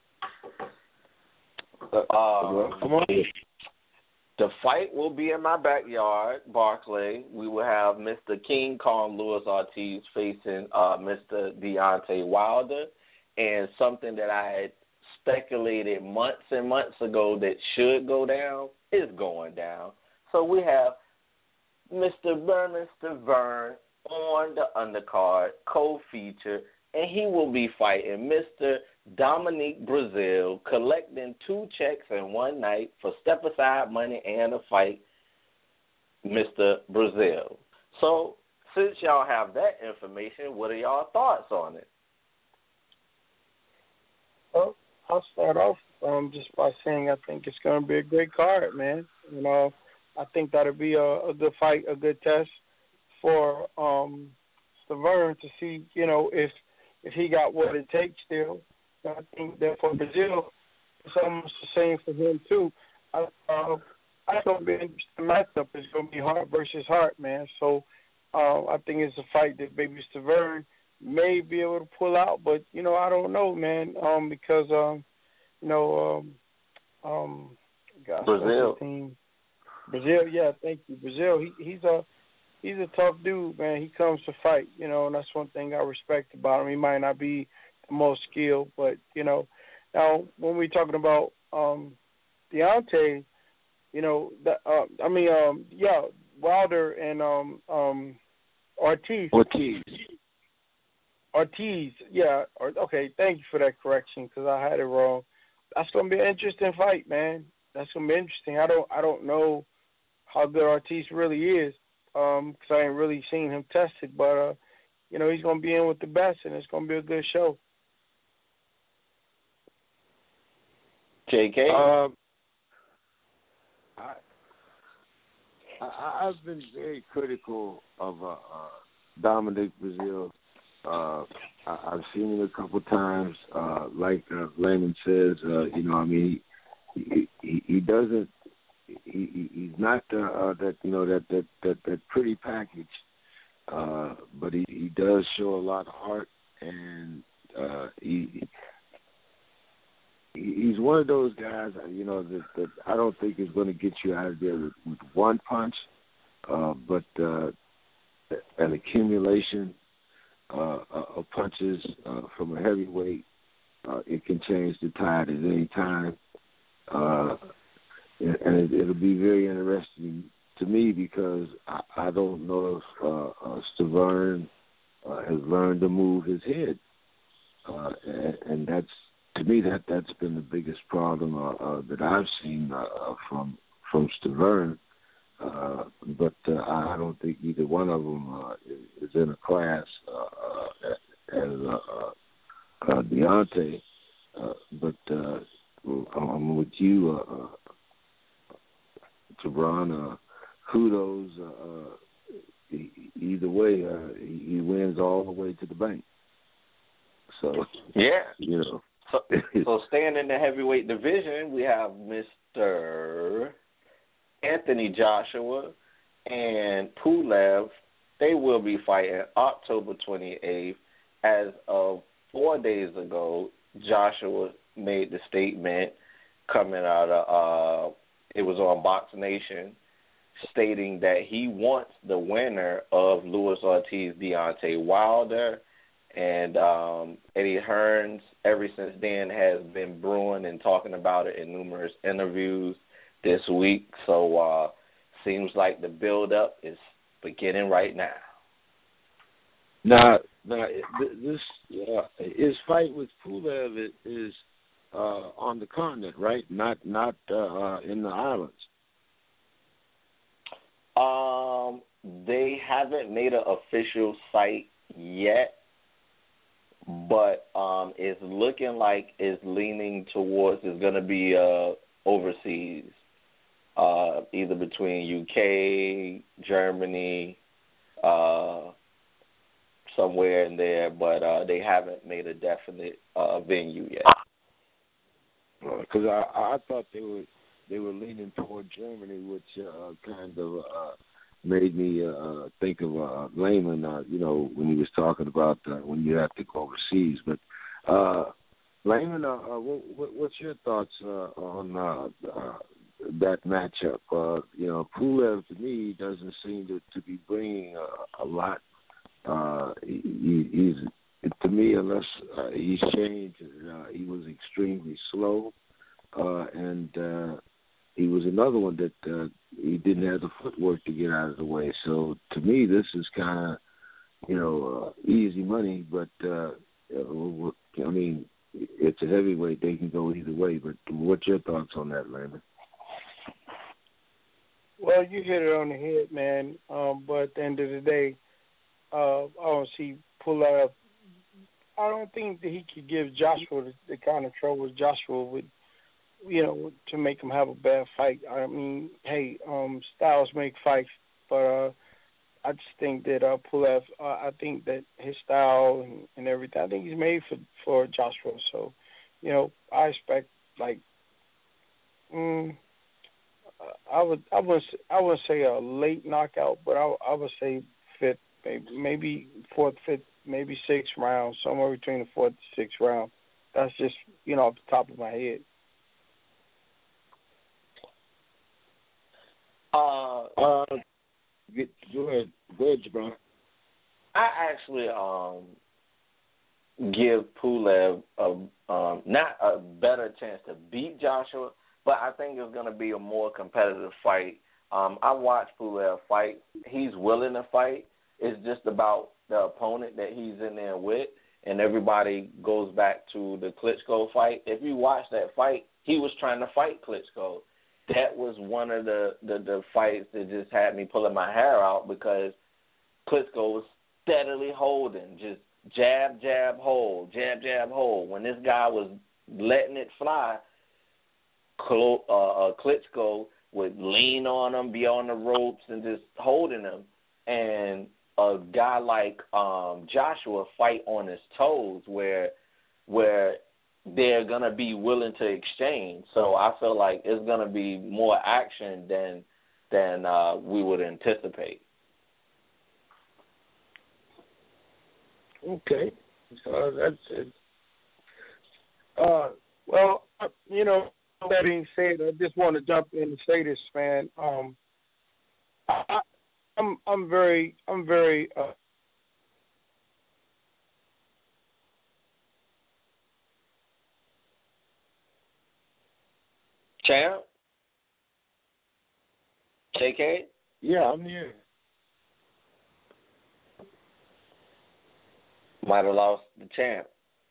Come on.
The fight will be in my backyard, Barclay. We will have Mr. King Kong Luis Ortiz facing Mr. Deontay Wilder. And something that I had speculated months and months ago that should go down is going down. So we have Mr. Burmester Vern on the undercard, co-feature, and he will be fighting Mr. Dominique Brazil, collecting 2 checks in one night for step-aside money and a fight, Mr. Brazil. So since y'all have that information, what are y'all thoughts on it?
Well, I'll start off just by saying I think it's going to be a great card, man. I think that'll be a good fight, a good test for Stavern to see, if he got what it takes still. I think that for Brazil, it's almost the same for him too. I don't be an interesting matchup. It's going to be heart versus heart, man. So I think it's a fight that maybe Stavern may be able to pull out, but I don't know, man. Because
Brazil.
Brazil, yeah, thank you. Brazil, he's a tough dude, man. He comes to fight, and that's one thing I respect about him. He might not be the most skilled, but now when we're talking about Deontay, Wilder and Ortiz. Ortiz, yeah. Okay, thank you for that correction because I had it wrong. That's gonna be an interesting fight, man. That's gonna be interesting. I don't know how good Ortiz really is, because I ain't really seen him tested. But he's gonna be in with the best, and it's gonna be a good show.
JK.
I've been very critical of Dominic Brazil. I've seen him a couple times. Like Layman says, he doesn't. He's not that pretty package, but he does show a lot of heart, and he's one of those guys, that I don't think is going to get you out of there with one punch, but an accumulation of punches from a heavyweight, it can change the tide at any time. And it'll be very interesting to me, because I don't know if Stavern has learned to move his head, and that's, to me, that's been the biggest problem that I've seen from Stavern. But I don't think either one of them is in a class as Deontay. But I'm with you, Jabron. Kudos. Either way, he wins all the way to the bank. So
yeah,
you know.
So staying in the heavyweight division, we have Mr. Anthony Joshua and Pulev. They will be fighting October 28th. As of 4 days ago, Joshua made the statement coming out of, it was on Box Nation, stating that he wants the winner of Luis Ortiz, Deontay Wilder. And Eddie Hearns, ever since then, has been brewing and talking about it in numerous interviews this week. So seems like the build-up is beginning right now.
Now this his fight with Pulev is on the continent, right? Not in the islands.
They haven't made an official site yet, but it's looking like it's leaning towards it's going to be overseas, either between UK, Germany, somewhere in there, but they haven't made a definite venue yet.
Because I thought they were leaning toward Germany, which kind of made me think of Lehman, when he was talking about when you have to go overseas. But Lehman, what's your thoughts on that matchup? Pulev to me doesn't seem to be bringing a lot. He's to me, unless he's changed, he was extremely slow, and he was another one that he didn't have the footwork to get out of the way. So to me, this is kind of, easy money. But I mean, it's a heavyweight; they can go either way. But what's your thoughts on that, Lehman?
Well, you hit it on the head, man. But at the end of the day, I don't see Pulev. I don't think that he could give Joshua the kind of trouble Joshua would, to make him have a bad fight. I mean, hey, styles make fights, but I just think that Pulev, I think that his style and everything, I think he's made for Joshua. So, I expect I would say a late knockout, but I would say fifth, maybe fourth, fifth, maybe sixth round, somewhere between the fourth and sixth round. That's just off the top of my head.
Go ahead, Jabron.
I actually give Pulev not a better chance to beat Joshua, but I think it's going to be a more competitive fight. I watched Pulev fight. He's willing to fight. It's just about the opponent that he's in there with, and everybody goes back to the Klitschko fight. If you watch that fight, he was trying to fight Klitschko. That was one of the fights that just had me pulling my hair out because Klitschko was steadily holding, just jab, jab, hold, jab, jab, hold. When this guy was letting it fly, Klitschko would lean on him, be on the ropes, and just holding him. And a guy like Joshua fight on his toes where they're going to be willing to exchange. So I feel like it's going to be more action than we would anticipate.
Okay. That's it.
Well, that being said, I just want to jump in and say this, man. I'm very
Champ? JK?
Yeah, I'm here.
Might have lost the champ.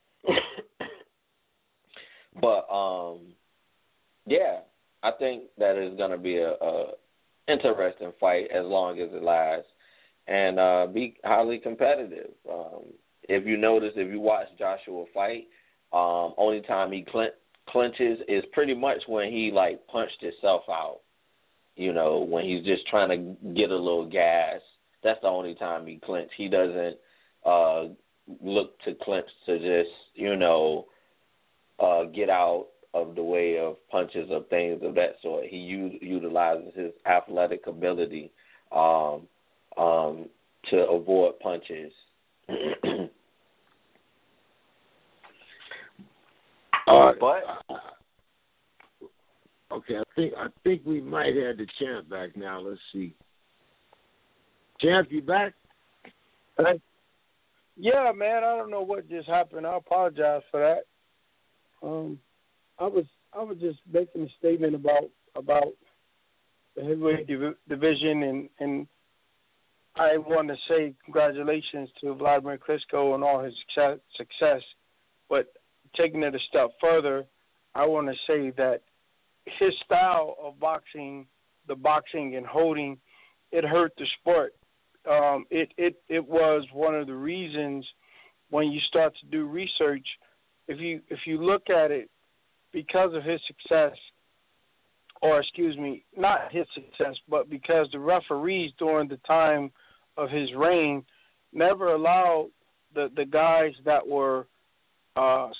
But yeah, I think that is going to be a interesting fight as long as it lasts, and be highly competitive. If you notice, if you watch Joshua fight, only time he clinches is pretty much when he like punched himself out. You know, when he's just trying to get a little gas. That's the only time he clinches. He doesn't look to clinch to just, you know, get out of the way of punches or things of that sort. He utilizes his athletic ability to avoid punches. But
okay, I think we might have the champ back now. Let's see. Champ, you back?
Yeah, man. I don't know what just happened. I apologize for that. I was just making a statement about the heavyweight division, and I want to say congratulations to Vladimir Klitschko and all his success. But taking it a step further, I want to say that his style of boxing, the boxing and holding, it hurt the sport. It was one of the reasons when you start to do research, if you look at it, because of his success, or excuse me, not his success, but because the referees during the time of his reign never allowed the guys that were 6'1",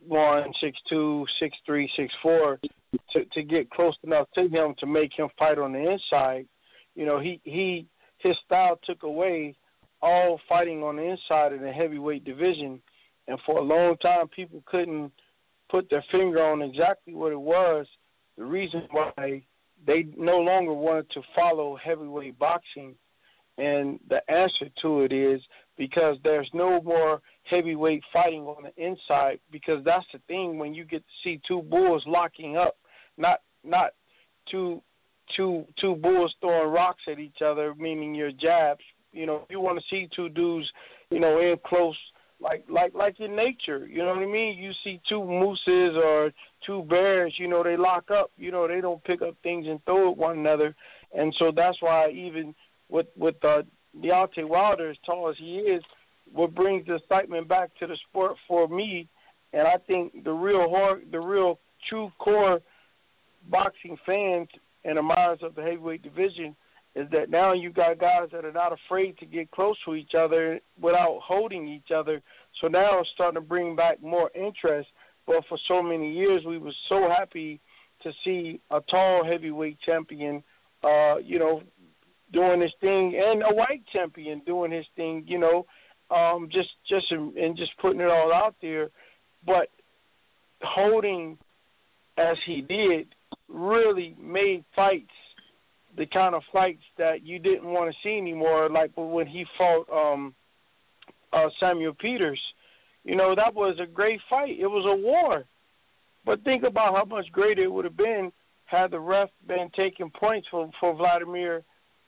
6'2", 6'3", 6'4", to get close enough to him to make him fight on the inside. You know, his style took away all fighting on the inside in the heavyweight division, and for a long time people couldn't put their finger on exactly what it was, the reason why they no longer wanted to follow heavyweight boxing. And the answer to it is because there's no more heavyweight fighting on the inside, because that's the thing when you get to see two bulls locking up, not two bulls throwing rocks at each other, meaning your jabs. You know, if you want to see two dudes, you know, in close, like in nature, you know what I mean? You see two mooses or two bears, you know, they lock up, you know, they don't pick up things and throw at one another. And so that's why even with Deontay Wilder, as tall as he is, what brings the excitement back to the sport for me, and I think the real true core boxing fans and admirers of the heavyweight division, is that now you got guys that are not afraid to get close to each other without holding each other. So now it's starting to bring back more interest. But for so many years, we were so happy to see a tall heavyweight champion, you know, doing his thing, and a white champion doing his thing, you know, just putting it all out there. But holding as he did really made fights the kind of fights that you didn't want to see anymore, like when he fought Samuel Peters. You know, that was a great fight. It was a war. But think about how much greater it would have been had the ref been taking points for Vladimir,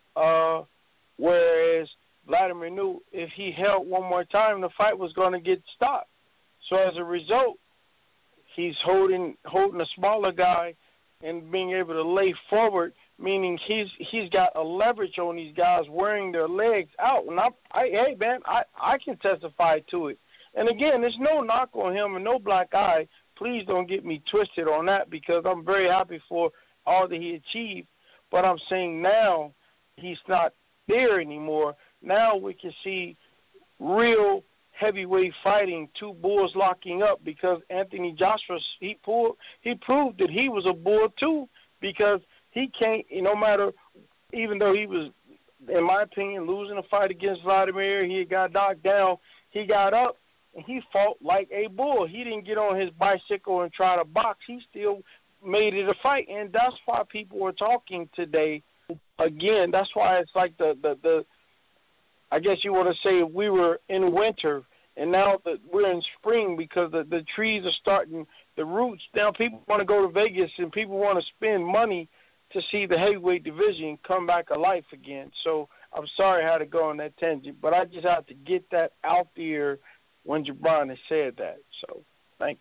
whereas Vladimir knew if he held one more time, the fight was going to get stopped. So as a result, he's holding a smaller guy and being able to lay forward, meaning he's got a leverage on these guys wearing their legs out. And hey, man, I can testify to it. And, again, there's no knock on him and no black eye. Please don't get me twisted on that, because I'm very happy for all that he achieved. But I'm saying now he's not there anymore. Now we can see real heavyweight fighting, two bulls locking up, because Anthony Joshua, he proved that he was a bull too, because he can't, no matter, even though he was, in my opinion, losing a fight against Vladimir, he got knocked down, he got up and he fought like a bull. He didn't get on his bicycle and try to box. He still made it a fight, and that's why people are talking today. Again, that's why it's like the I guess you want to say we were in winter, and now that we're in spring, because the trees are starting, the roots. Now people want to go to Vegas and people want to spend money to see the heavyweight division come back alive again. So I'm sorry I had to go on that tangent, but I just had to get that out there when Gibran has said that. So thank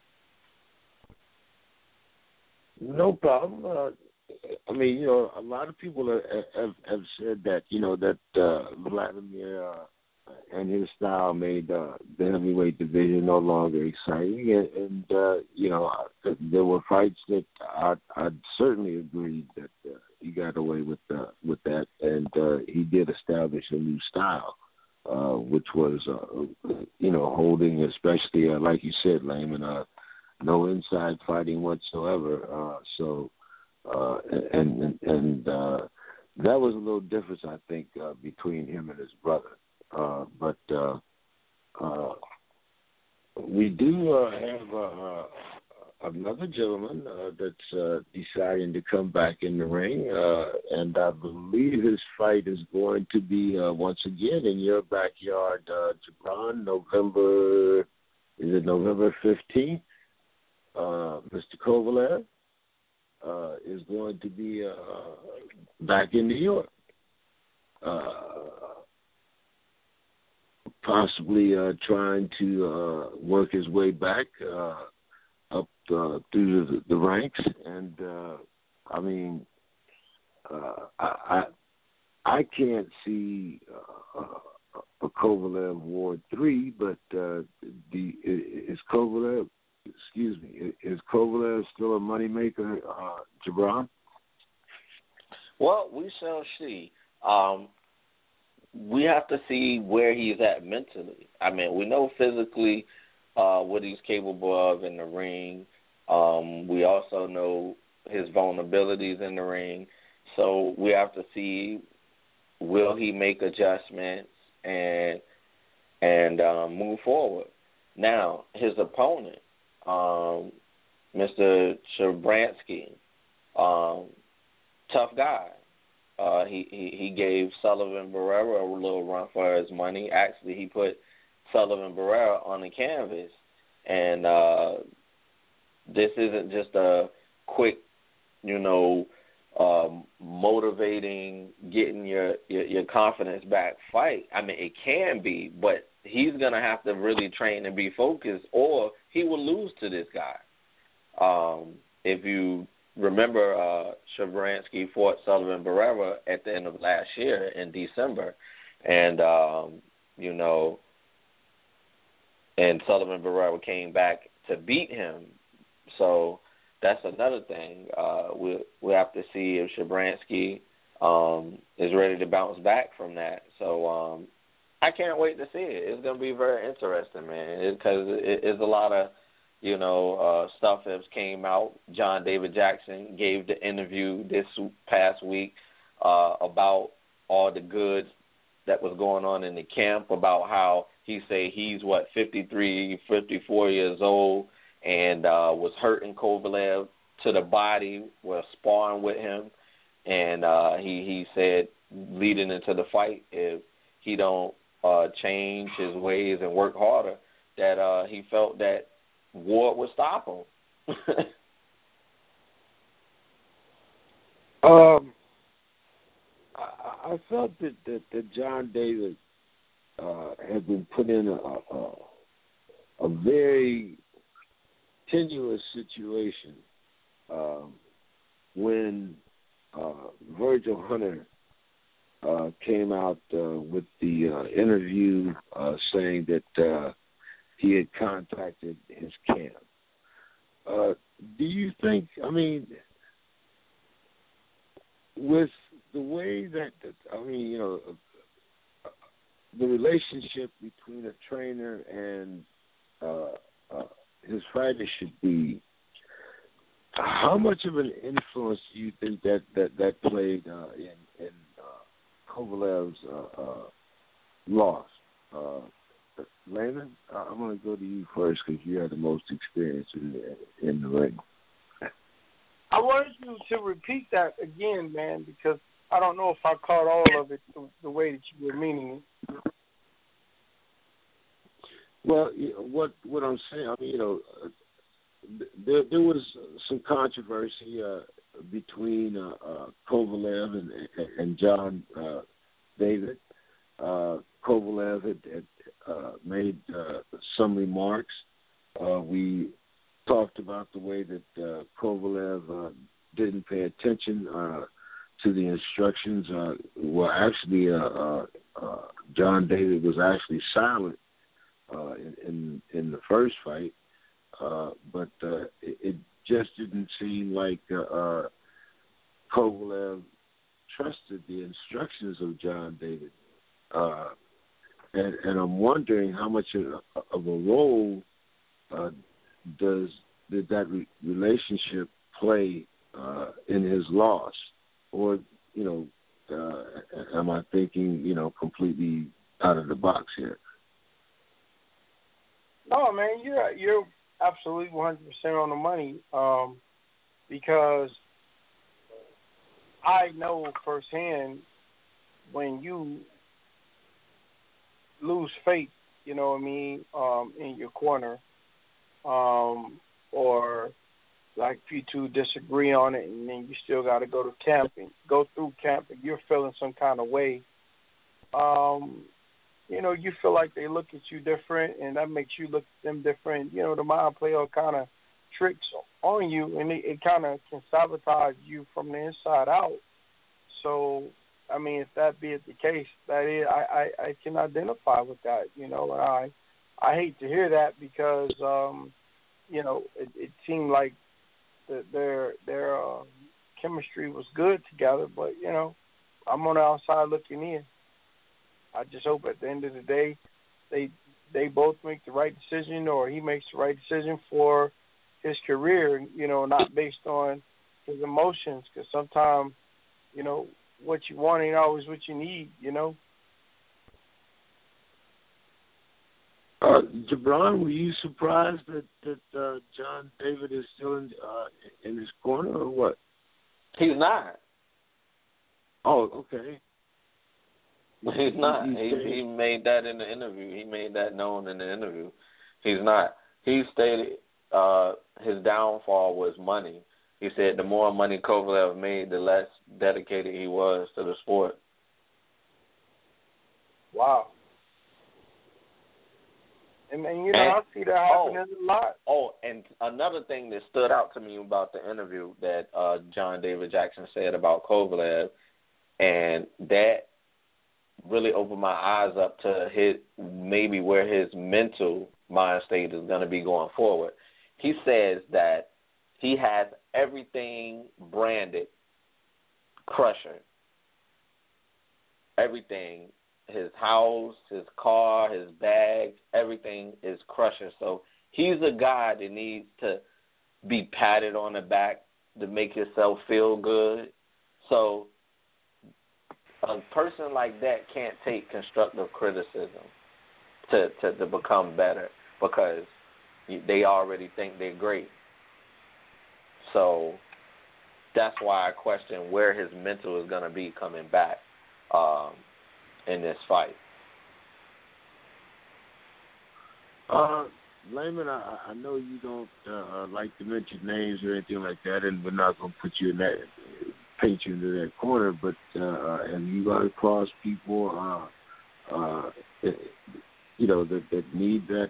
you. No problem. I mean, you know, a lot of people have said that, you know, that Vladimir and his style made the heavyweight division no longer exciting. And you know, there were fights that I certainly agreed that he got away with that. And he did establish a new style, which was, you know, holding, especially, like you said, Layman, no inside fighting whatsoever. And that was a little difference, I think, between him and his brother. But we do have another gentleman that's deciding to come back in the ring, and I believe his fight is going to be once again in your backyard, Gibran, November 15th? Mr. Kovalev is going to be back in New York. Possibly trying to work his way back up through the ranks, and I mean, I can't see a Kovalev Ward 3, but is Kovalev still a moneymaker, Gibran?
Well, we shall see. We have to see where he's at mentally. I mean, we know physically what he's capable of in the ring. We also know his vulnerabilities in the ring. So we have to see, will he make adjustments and move forward. Now, his opponent, Mr. Shabransky, tough guy. He gave Sullivan Barrera a little run for his money. Actually, he put Sullivan Barrera on the canvas. And this isn't just a quick, you know, motivating, getting your confidence back fight. I mean, it can be, but he's going to have to really train and be focused, or he will lose to this guy. If you remember, Shabransky fought Sullivan Barrera at the end of last year in December, and you know, and Sullivan Barrera came back to beat him. So that's another thing. We'll have to see if Shabransky is ready to bounce back from that. So I can't wait to see it. It's going to be very interesting, man, because it's a lot of, you know, stuff that's came out. John David Jackson gave the interview this past week about all the goods that was going on in the camp, about how he say he's, 53, 54 years old, and was hurting Kovalev to the body, was sparring with him, and he said leading into the fight, if he don't change his ways and work harder, that he felt that Ward would stop him.
I felt that John David had been put in a very tenuous situation when Virgil Hunter came out with the interview saying that he had contacted his camp. Do you think, I mean, with the way that you know, the relationship between a trainer and his fighter should be, how much of an influence do you think that played in Kovalev's loss? Layman, I'm going to go to you first because you had the most experience in the ring.
I wanted you to repeat that again, man, because I don't know if I caught all of it the way that you were meaning it.
Well, what I'm saying, I mean, you know, there was some controversy between Kovalev and John David. Kovalev had made some remarks. We talked about the way that Kovalev didn't pay attention to the instructions. Well, actually, John David was actually silent in the first fight, but it just didn't seem like Kovalev trusted the instructions of John David. And I'm wondering how much of a role did that relationship play in his loss, or am I thinking completely out of the box here?
No, man, you're absolutely 100% on the money, because I know firsthand when you lose faith, you know what I mean, in your corner, or like if you two disagree on it and then you still got to go through camp and you're feeling some kind of way, you feel like they look at you different and that makes you look at them different. The mind play all kind of tricks on you, and it kind of can sabotage you from the inside out. So, I mean, if that be the case, I can identify with that, and I hate to hear that because, it seemed like their chemistry was good together, but, I'm on the outside looking in. I just hope at the end of the day they both make the right decision, or he makes the right decision for his career, not based on his emotions, because sometimes, what you want ain't always what you need,
Jabron, were you surprised that John David is still in his corner, or what?
He's not.
Oh, okay.
He's not. He made that in the interview. He made that known in the interview. He's not. He stated his downfall was money. He said the more money Kovalev made, the less dedicated he was to the sport.
Wow. And I see that happening a lot.
Oh, and another thing that stood out to me about the interview that John David Jackson said about Kovalev, and that really opened my eyes up to maybe where his mental mind state is going to be going forward. He says that he has everything branded Crusher. Everything. His house, his car, his bags, everything is Crusher. So he's a guy that needs to be patted on the back to make himself feel good. So a person like that can't take constructive criticism to become better, because they already think they're great. So that's why I question where his mental is going to be coming back in this fight.
Layman, I know you don't like to mention names or anything like that, and we're not going to put you in that, paint you into that corner, but have you run across people, that need that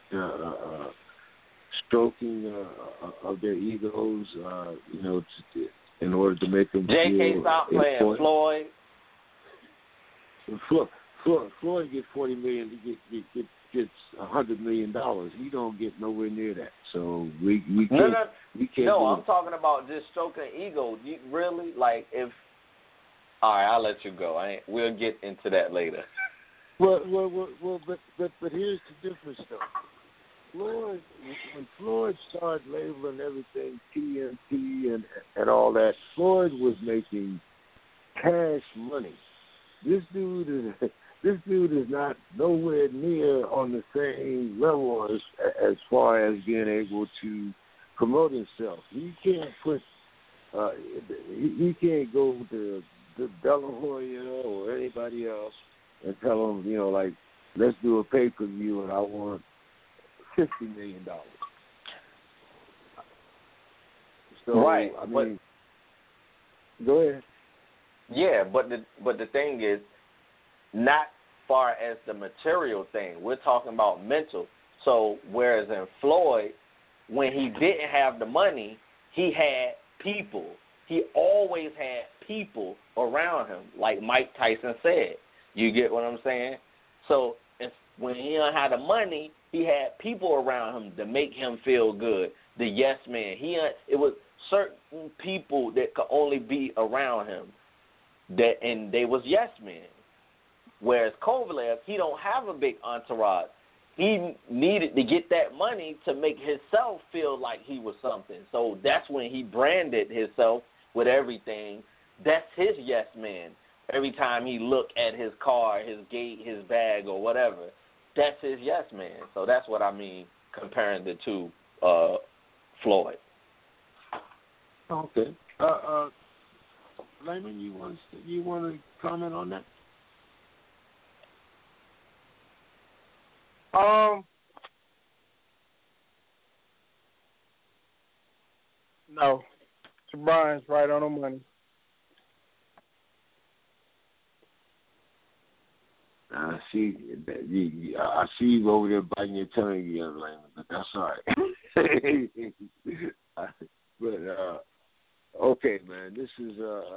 stroking of their egos, in order to make them
J.K.
feel
stop playing
important?
Floyd.
Floyd gets $40 million. He gets $100 million. He don't get nowhere near that. So we can't. We can't.
No, I'm talking about just stroking ego. You really like if. All right, I'll let you go. We'll get into that later.
Well, but here's the difference, though. When Floyd started labeling everything TNT and all that, Floyd was making cash money. This dude is not nowhere near on the same level as far as being able to promote himself. He can't put he can't go to De La Hoya or anybody else and tell them, let's do a pay-per-view and I want $50 million. So,
right.
I mean, Go ahead.
Yeah, but the thing is, not far as the material thing. We're talking about mental. So whereas in Floyd, when he didn't have the money, he had people. He always had people around him, like Mike Tyson said. You get what I'm saying? So when he didn't have the money, he had people around him to make him feel good. The yes man. It was certain people that could only be around him, and they was yes men. Whereas Kovalev, he don't have a big entourage. He needed to get that money to make himself feel like he was something. So that's when he branded himself with everything. That's his yes man. Every time he look at his car, his gate, his bag, or whatever, that's his yes man. So that's what I mean comparing the two, Floyd.
Okay. Layman, you want to comment on that?
No. Brian's right on the money.
I see you over there biting your tongue again, Layman, but that's all right. But okay, man, this is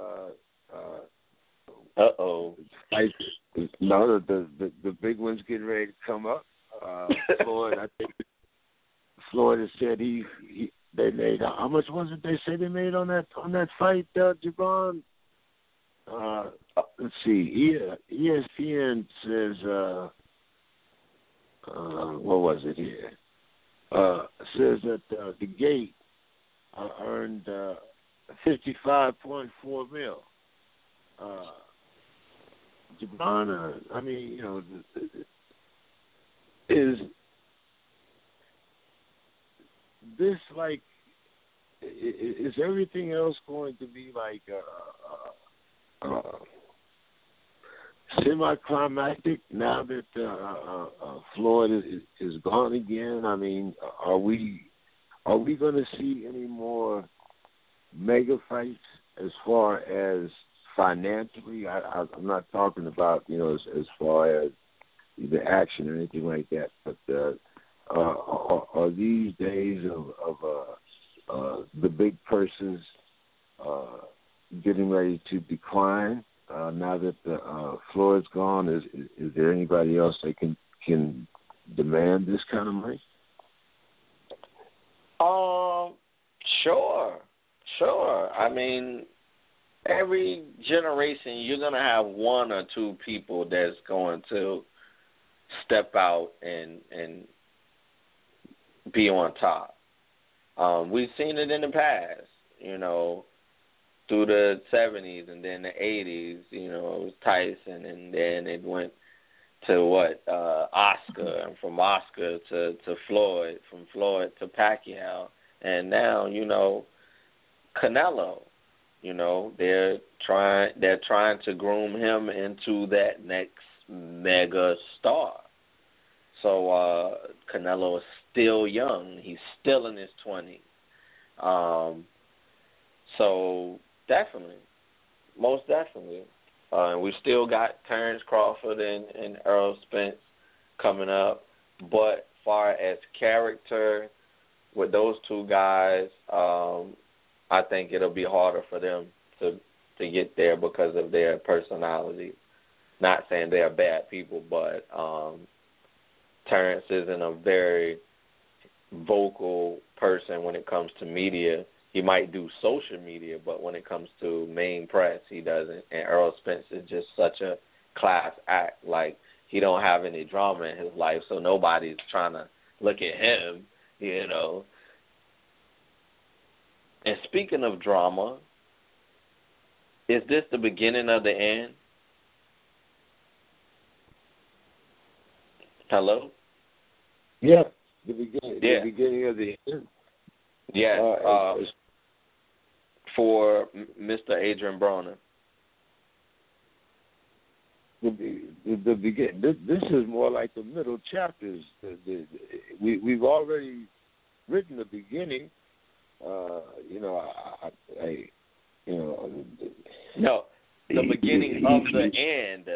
no, the big one's getting ready to come up. Floyd, I think Floyd has said they made, how much was it they say they made on that fight, Javon? Let's see. ESPN says, what was it here? Says that the gate earned $55.4 million. Javon, I mean, is this like? Is everything else going to be like semi-climactic now that Floyd is gone again? I mean, are we going to see any more mega fights as far as financially? I'm not talking about as far as the action or anything like that, but are these days of the big purses getting ready to decline now that Floyd's gone? Is there anybody else that can demand this kind of money?
Sure. I mean, every generation you're gonna have one or two people that's going to step out and be on top. We've seen it in the past, through the 70s and then the 80s, it was Tyson, and then it went to Oscar, and from Oscar to Floyd, from Floyd to Pacquiao, and now, Canelo. They're trying to groom him into that next mega star. So Canelo is still young. He's still in his 20s. So definitely, most definitely. And we still got Terrence Crawford and Errol Spence coming up. But far as character with those two guys, I think it'll be harder for them to get there because of their personality. Not saying they're bad people, but Terrence isn't a very vocal person when it comes to media. He might do social media, but when it comes to main press, he doesn't. And Errol Spence is just such a class act. Like, he don't have any drama in his life, so nobody's trying to look at him, And speaking of drama, is this the beginning of the end? Hello?
Yeah, the beginning of the end.
Yeah, for Mr. Adrian Broner.
The begin. This is more like the middle chapters. We've already written the beginning. You know.
No, the beginning of the end.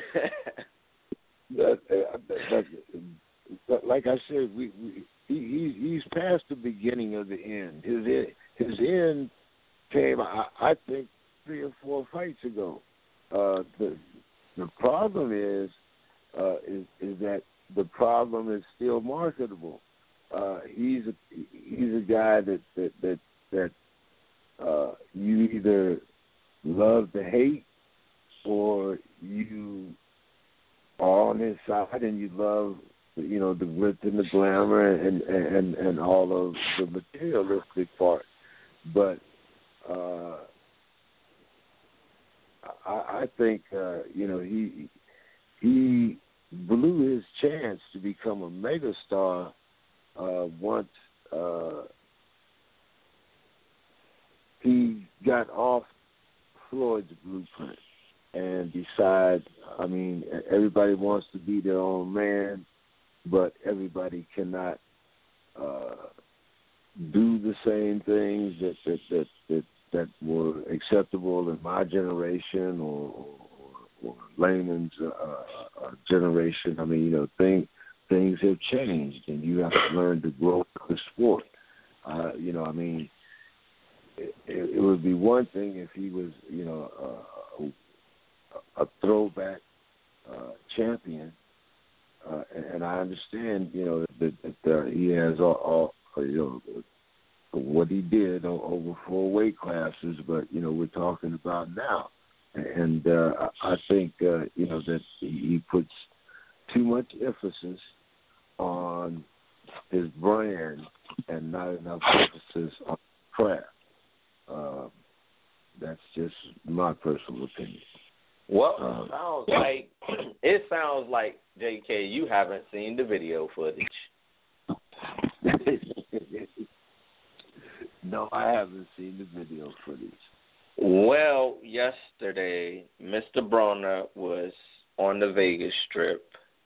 Like I said, he's past the beginning of the end. His end came, I think, 3 or 4 fights ago. The problem is that the problem is still marketable. He's a guy that you either love to hate, or you are on his side and you love, the glitz and the glamour and all of the materialistic part. But I think he blew his chance to become a megastar once he got off Floyd's blueprint and decide. I mean, everybody wants to be their own man, but everybody cannot do the same things that were acceptable in my generation or Layman's generation. I mean, things have changed, and you have to learn to grow the sport. I mean, it would be one thing if he was, a throwback champion, and I understand, that he has all what he did over 4 weight classes, but we're talking about now, and I think that he puts too much emphasis on his brand and not enough emphasis on craft. That's just my personal opinion.
Well, it sounds like J.K., you haven't seen the video footage.
No, I haven't seen the video footage.
Well, yesterday, Mr. Broner was on the Vegas Strip.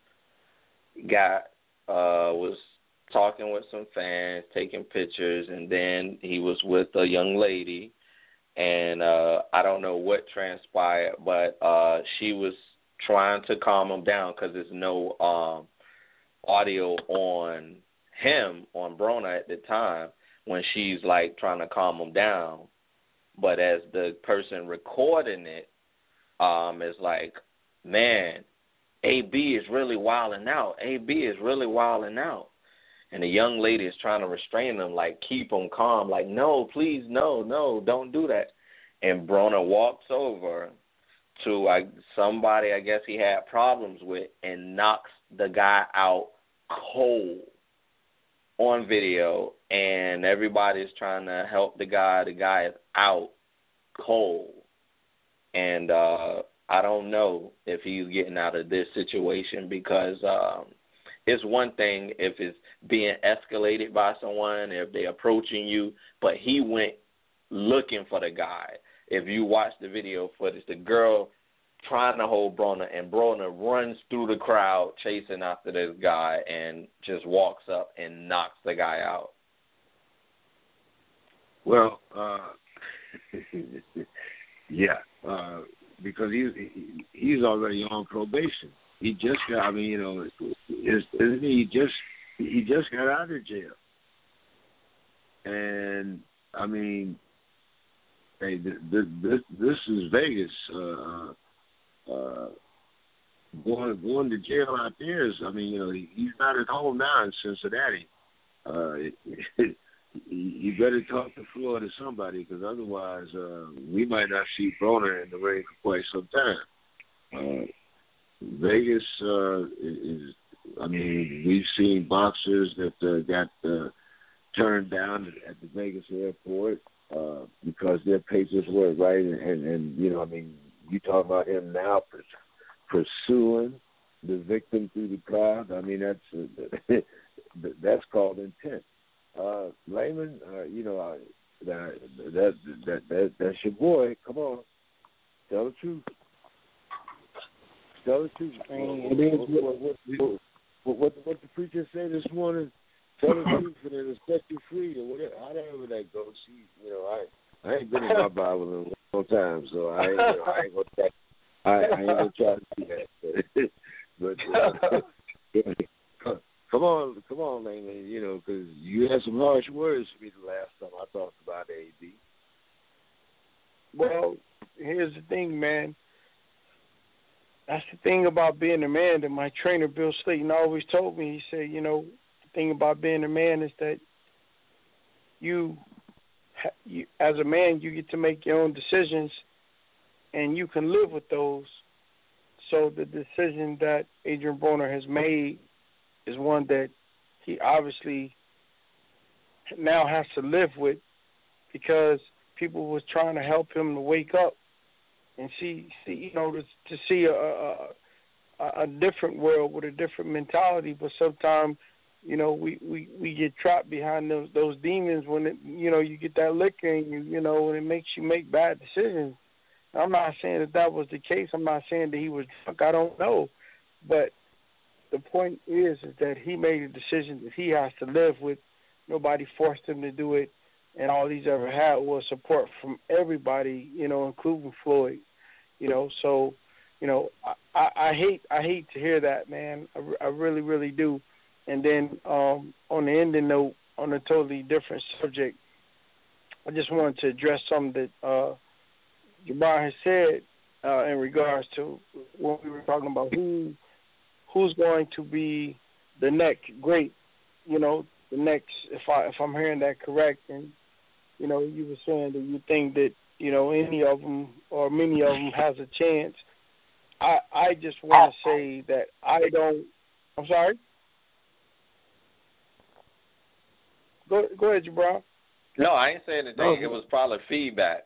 Was talking with some fans, taking pictures, and then he was with a young lady, and I don't know what transpired, but she was trying to calm him down because there's no audio on him, on Broner at the time, when she's like trying to calm him down. But as the person recording it is like, man, AB is really wilding out. AB is really wilding out. And the young lady is trying to restrain him, like, keep him calm. Like, no, please, no, don't do that. And Broner walks over to somebody I guess he had problems with and knocks the guy out cold on video. And everybody's trying to help the guy. The guy is out cold. And I don't know if he's getting out of this situation because it's one thing if it's being escalated by someone, if they're approaching you, but he went looking for the guy. If you watch the video footage, the girl trying to hold Broner, and Broner runs through the crowd chasing after this guy and just walks up and knocks the guy out.
Well, yeah, because he's already on probation. He just got, isn't he just got out of jail. And, hey, this is Vegas. Going to jail out there is, he's not at home now in Cincinnati. You better talk to Floyd or somebody, because otherwise we might not see Broner in the ring for quite some time. Vegas is, we've seen boxers that got turned down at the Vegas airport because their papers weren't right, and you talk about him now pursuing the victim through the crowd. That's called intent. Layman, that's your boy. Come on, tell the truth. Tell the truth. What the preacher said this morning? Tell the truth and it'll set you free, or whatever. However that goes. I ain't been in my Bible in a long time, so I ain't gonna try. I ain't gonna try to do that. But come on, man. You know, because you had some harsh words for me the last time I talked about AB.
Well, here's the thing, man. That's the thing about being a man that my trainer, Bill Slayton, always told me. He said, you know, the thing about being a man is that you as a man, you get to make your own decisions, and you can live with those. So the decision that Adrian Broner has made is one that he obviously now has to live with, because people was trying to help him to wake up and see you know, to see a different world with a different mentality. But sometimes, you know, we get trapped behind those demons when it, you know, you get that liquor in you, you know, and it makes you make bad decisions. I'm not saying that was the case. I'm not saying that he was drunk. I don't know. But the point is that he made a decision that he has to live with. Nobody forced him to do it. And all he's ever had was support from everybody, you know, including Floyd. You know, so, you know, I hate to hear that, man. I really, really do. And then on the ending note, on a totally different subject, I just wanted to address something that Jabbar has said in regards to when we were talking about who's going to be the next great, you know, the next, if I'm hearing that correct, and, you know, you were saying that you think that, you know, any of them or many of them has a chance. I just want to say that I don't. I'm sorry. Go ahead, Jabbar.
No, I ain't saying anything. It was probably feedback.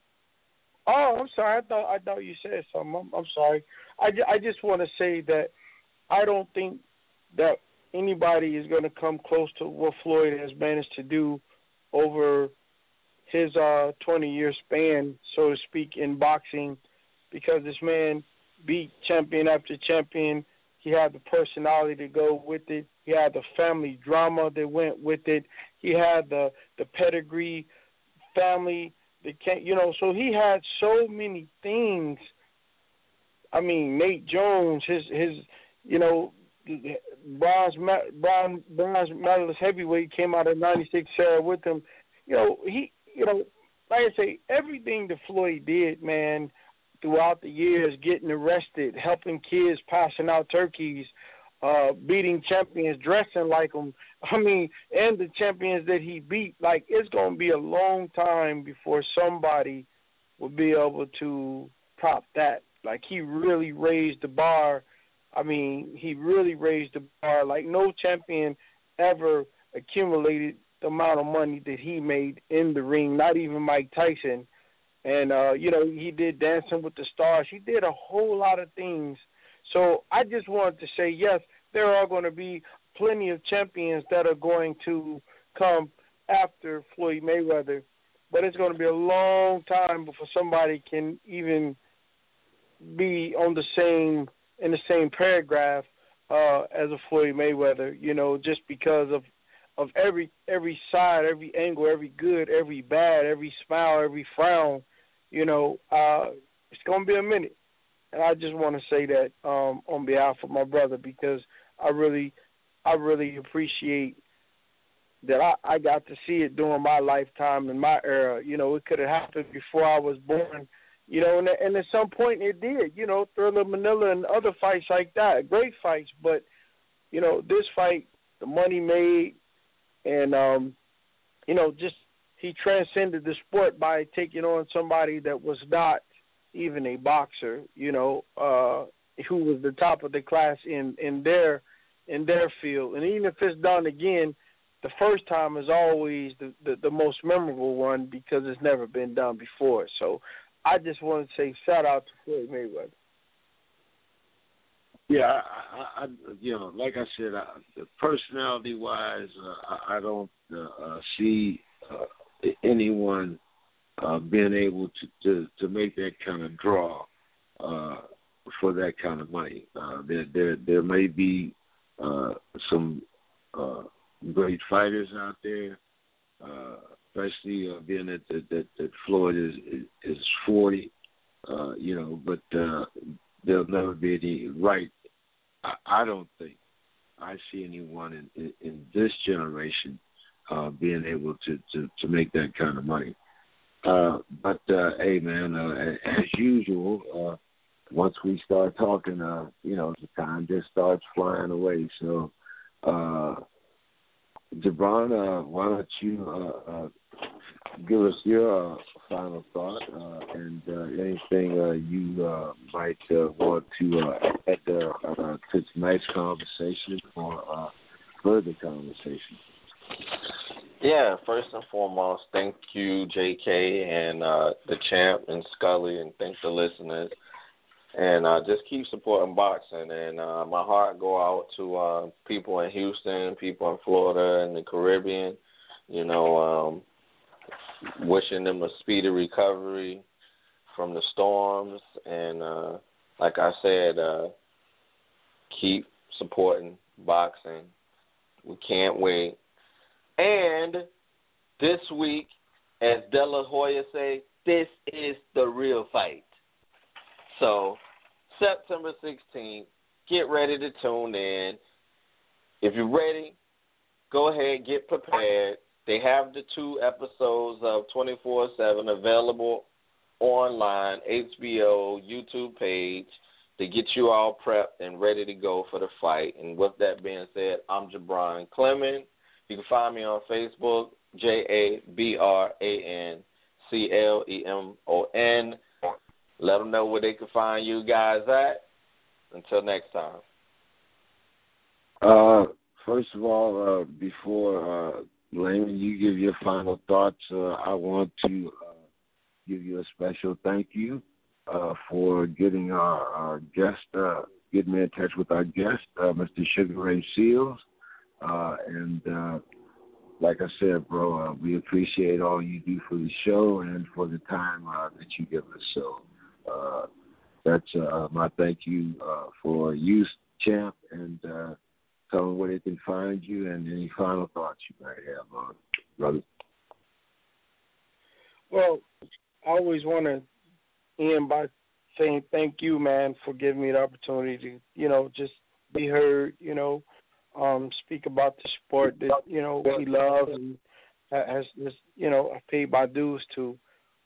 Oh, I'm sorry. I thought you said something. I'm sorry. I just want to say that I don't think that anybody is going to come close to what Floyd has managed to do over his 20-year span, so to speak, in boxing, because this man beat champion after champion. He had the personality to go with it. He had the family drama that went with it. He had the pedigree, family that can't, you know. So he had so many things. I mean, Nate Jones, his you know, bronze medalist heavyweight came out of '96 Sarah with him. You know, you know, like I say, everything that Floyd did, man, throughout the years, getting arrested, helping kids, passing out turkeys, beating champions, dressing like them, I mean, and the champions that he beat, like, it's going to be a long time before somebody will be able to top that. Like, he really raised the bar. I mean, he really raised the bar. Like, no champion ever accumulated the amount of money that he made in the ring, not even Mike Tyson. And, you know, he did Dancing with the Stars. He did a whole lot of things. So I just wanted to say, yes, there are going to be plenty of champions that are going to come after Floyd Mayweather. But it's going to be a long time before somebody can even be on in the same paragraph as a Floyd Mayweather, you know, just because of every side, every angle, every good, every bad, every smile, every frown. You know, it's going to be a minute. And I just want to say that on behalf of my brother, because I really appreciate that I got to see it during my lifetime and my era. You know, it could have happened before I was born, you know, and at some point it did, you know, Thriller Manila and other fights like that, great fights. But, you know, this fight, the money made, and, you know, just he transcended the sport by taking on somebody that was not even a boxer, you know, who was the top of the class in their field. And even if it's done again, the first time is always the most memorable one, because it's never been done before. So I just want to say shout out to Floyd Mayweather.
Yeah, I you know, like I said, personality-wise, I don't see anyone being able to make that kind of draw for that kind of money. There may be some great fighters out there, especially being that Floyd is 40, but there'll never be any right. I don't think I see anyone in this generation being able to make that kind of money. But hey, man, as usual, once we start talking, the time just starts flying away. So, Jabron, why don't you give us your final thought and anything you might want to add to tonight's conversation or further conversation.
Yeah, first and foremost, thank you, JK, and the champ and Scully, and thank the listeners. And just keep supporting boxing. And my heart go out to people in Houston, people in Florida, and the Caribbean. Wishing them a speedy recovery from the storms. And like I said, keep supporting boxing. We can't wait. And this week, as De La Hoya say, this is the real fight. So, September 16th, get ready to tune in. If you're ready, go ahead, get prepared. They have the 2 episodes of 24/7 available online, HBO, YouTube page, to get you all prepped and ready to go for the fight. And with that being said, I'm Jabron Clemens. You can find me on Facebook, JaBranClemon. Let them know where they can find you guys at. Until next time.
First of all, before Layman, you give your final thoughts, I want to give you a special thank you for getting our guest, getting me in touch with our guest, Mr. Sugar Ray Seales. And like I said, bro, we appreciate all you do for the show and for the time that you give us. So that's my thank you for you, champ, and tell them where they can find you and any final thoughts you might have, brother.
Well, I always want to end by saying thank you, man, for giving me the opportunity to, just be heard, speak about the sport that, we love and has this, I paid my dues to.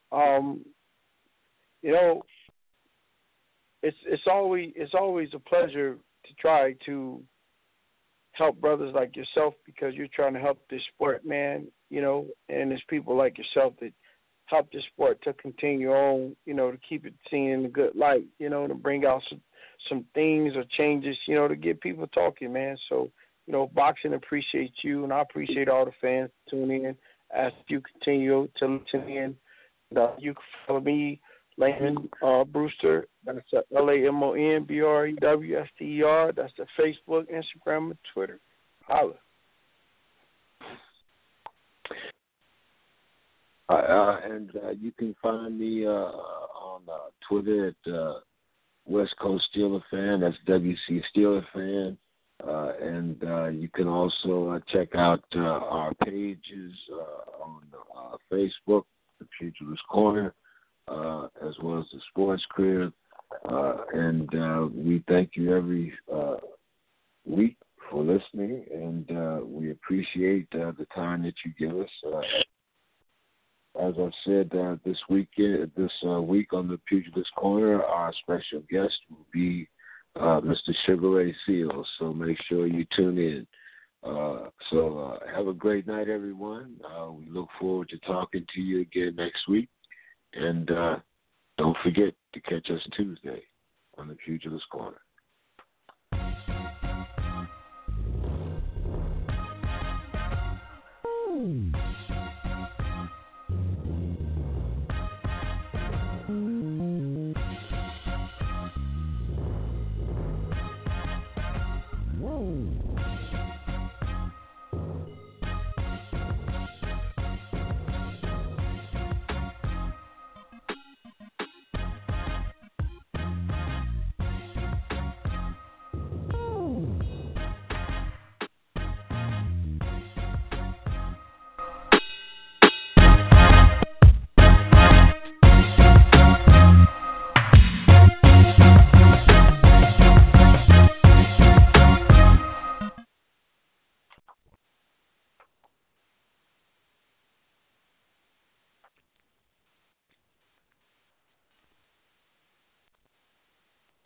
It's always a pleasure to try to help brothers like yourself, because you're trying to help this sport, man, and there's people like yourself that help this sport to continue on, to keep it seen in a good light, to bring out some things or changes, to get people talking, man. So, boxing appreciates you, and I appreciate all the fans tuning in as you continue to listen in. You can follow me, Layman Brewster. That's LamonBrewster. That's the Facebook, Instagram, and Twitter. Holla.
And you can find me on Twitter at West Coast Steeler Fan. That's WC Steeler Fan. And you can also check out our pages on Facebook, The Pugilist Corner, as well as the Sports Crib. And we thank you every week for listening, and we appreciate the time that you give us. As I've said, this week on the Pugilist Corner, our special guest will be Mr. Sugar Ray Seales. So make sure you tune in. So have a great night, everyone. We look forward to talking to you again next week. And don't forget to catch us Tuesday on the Pugilist Corner.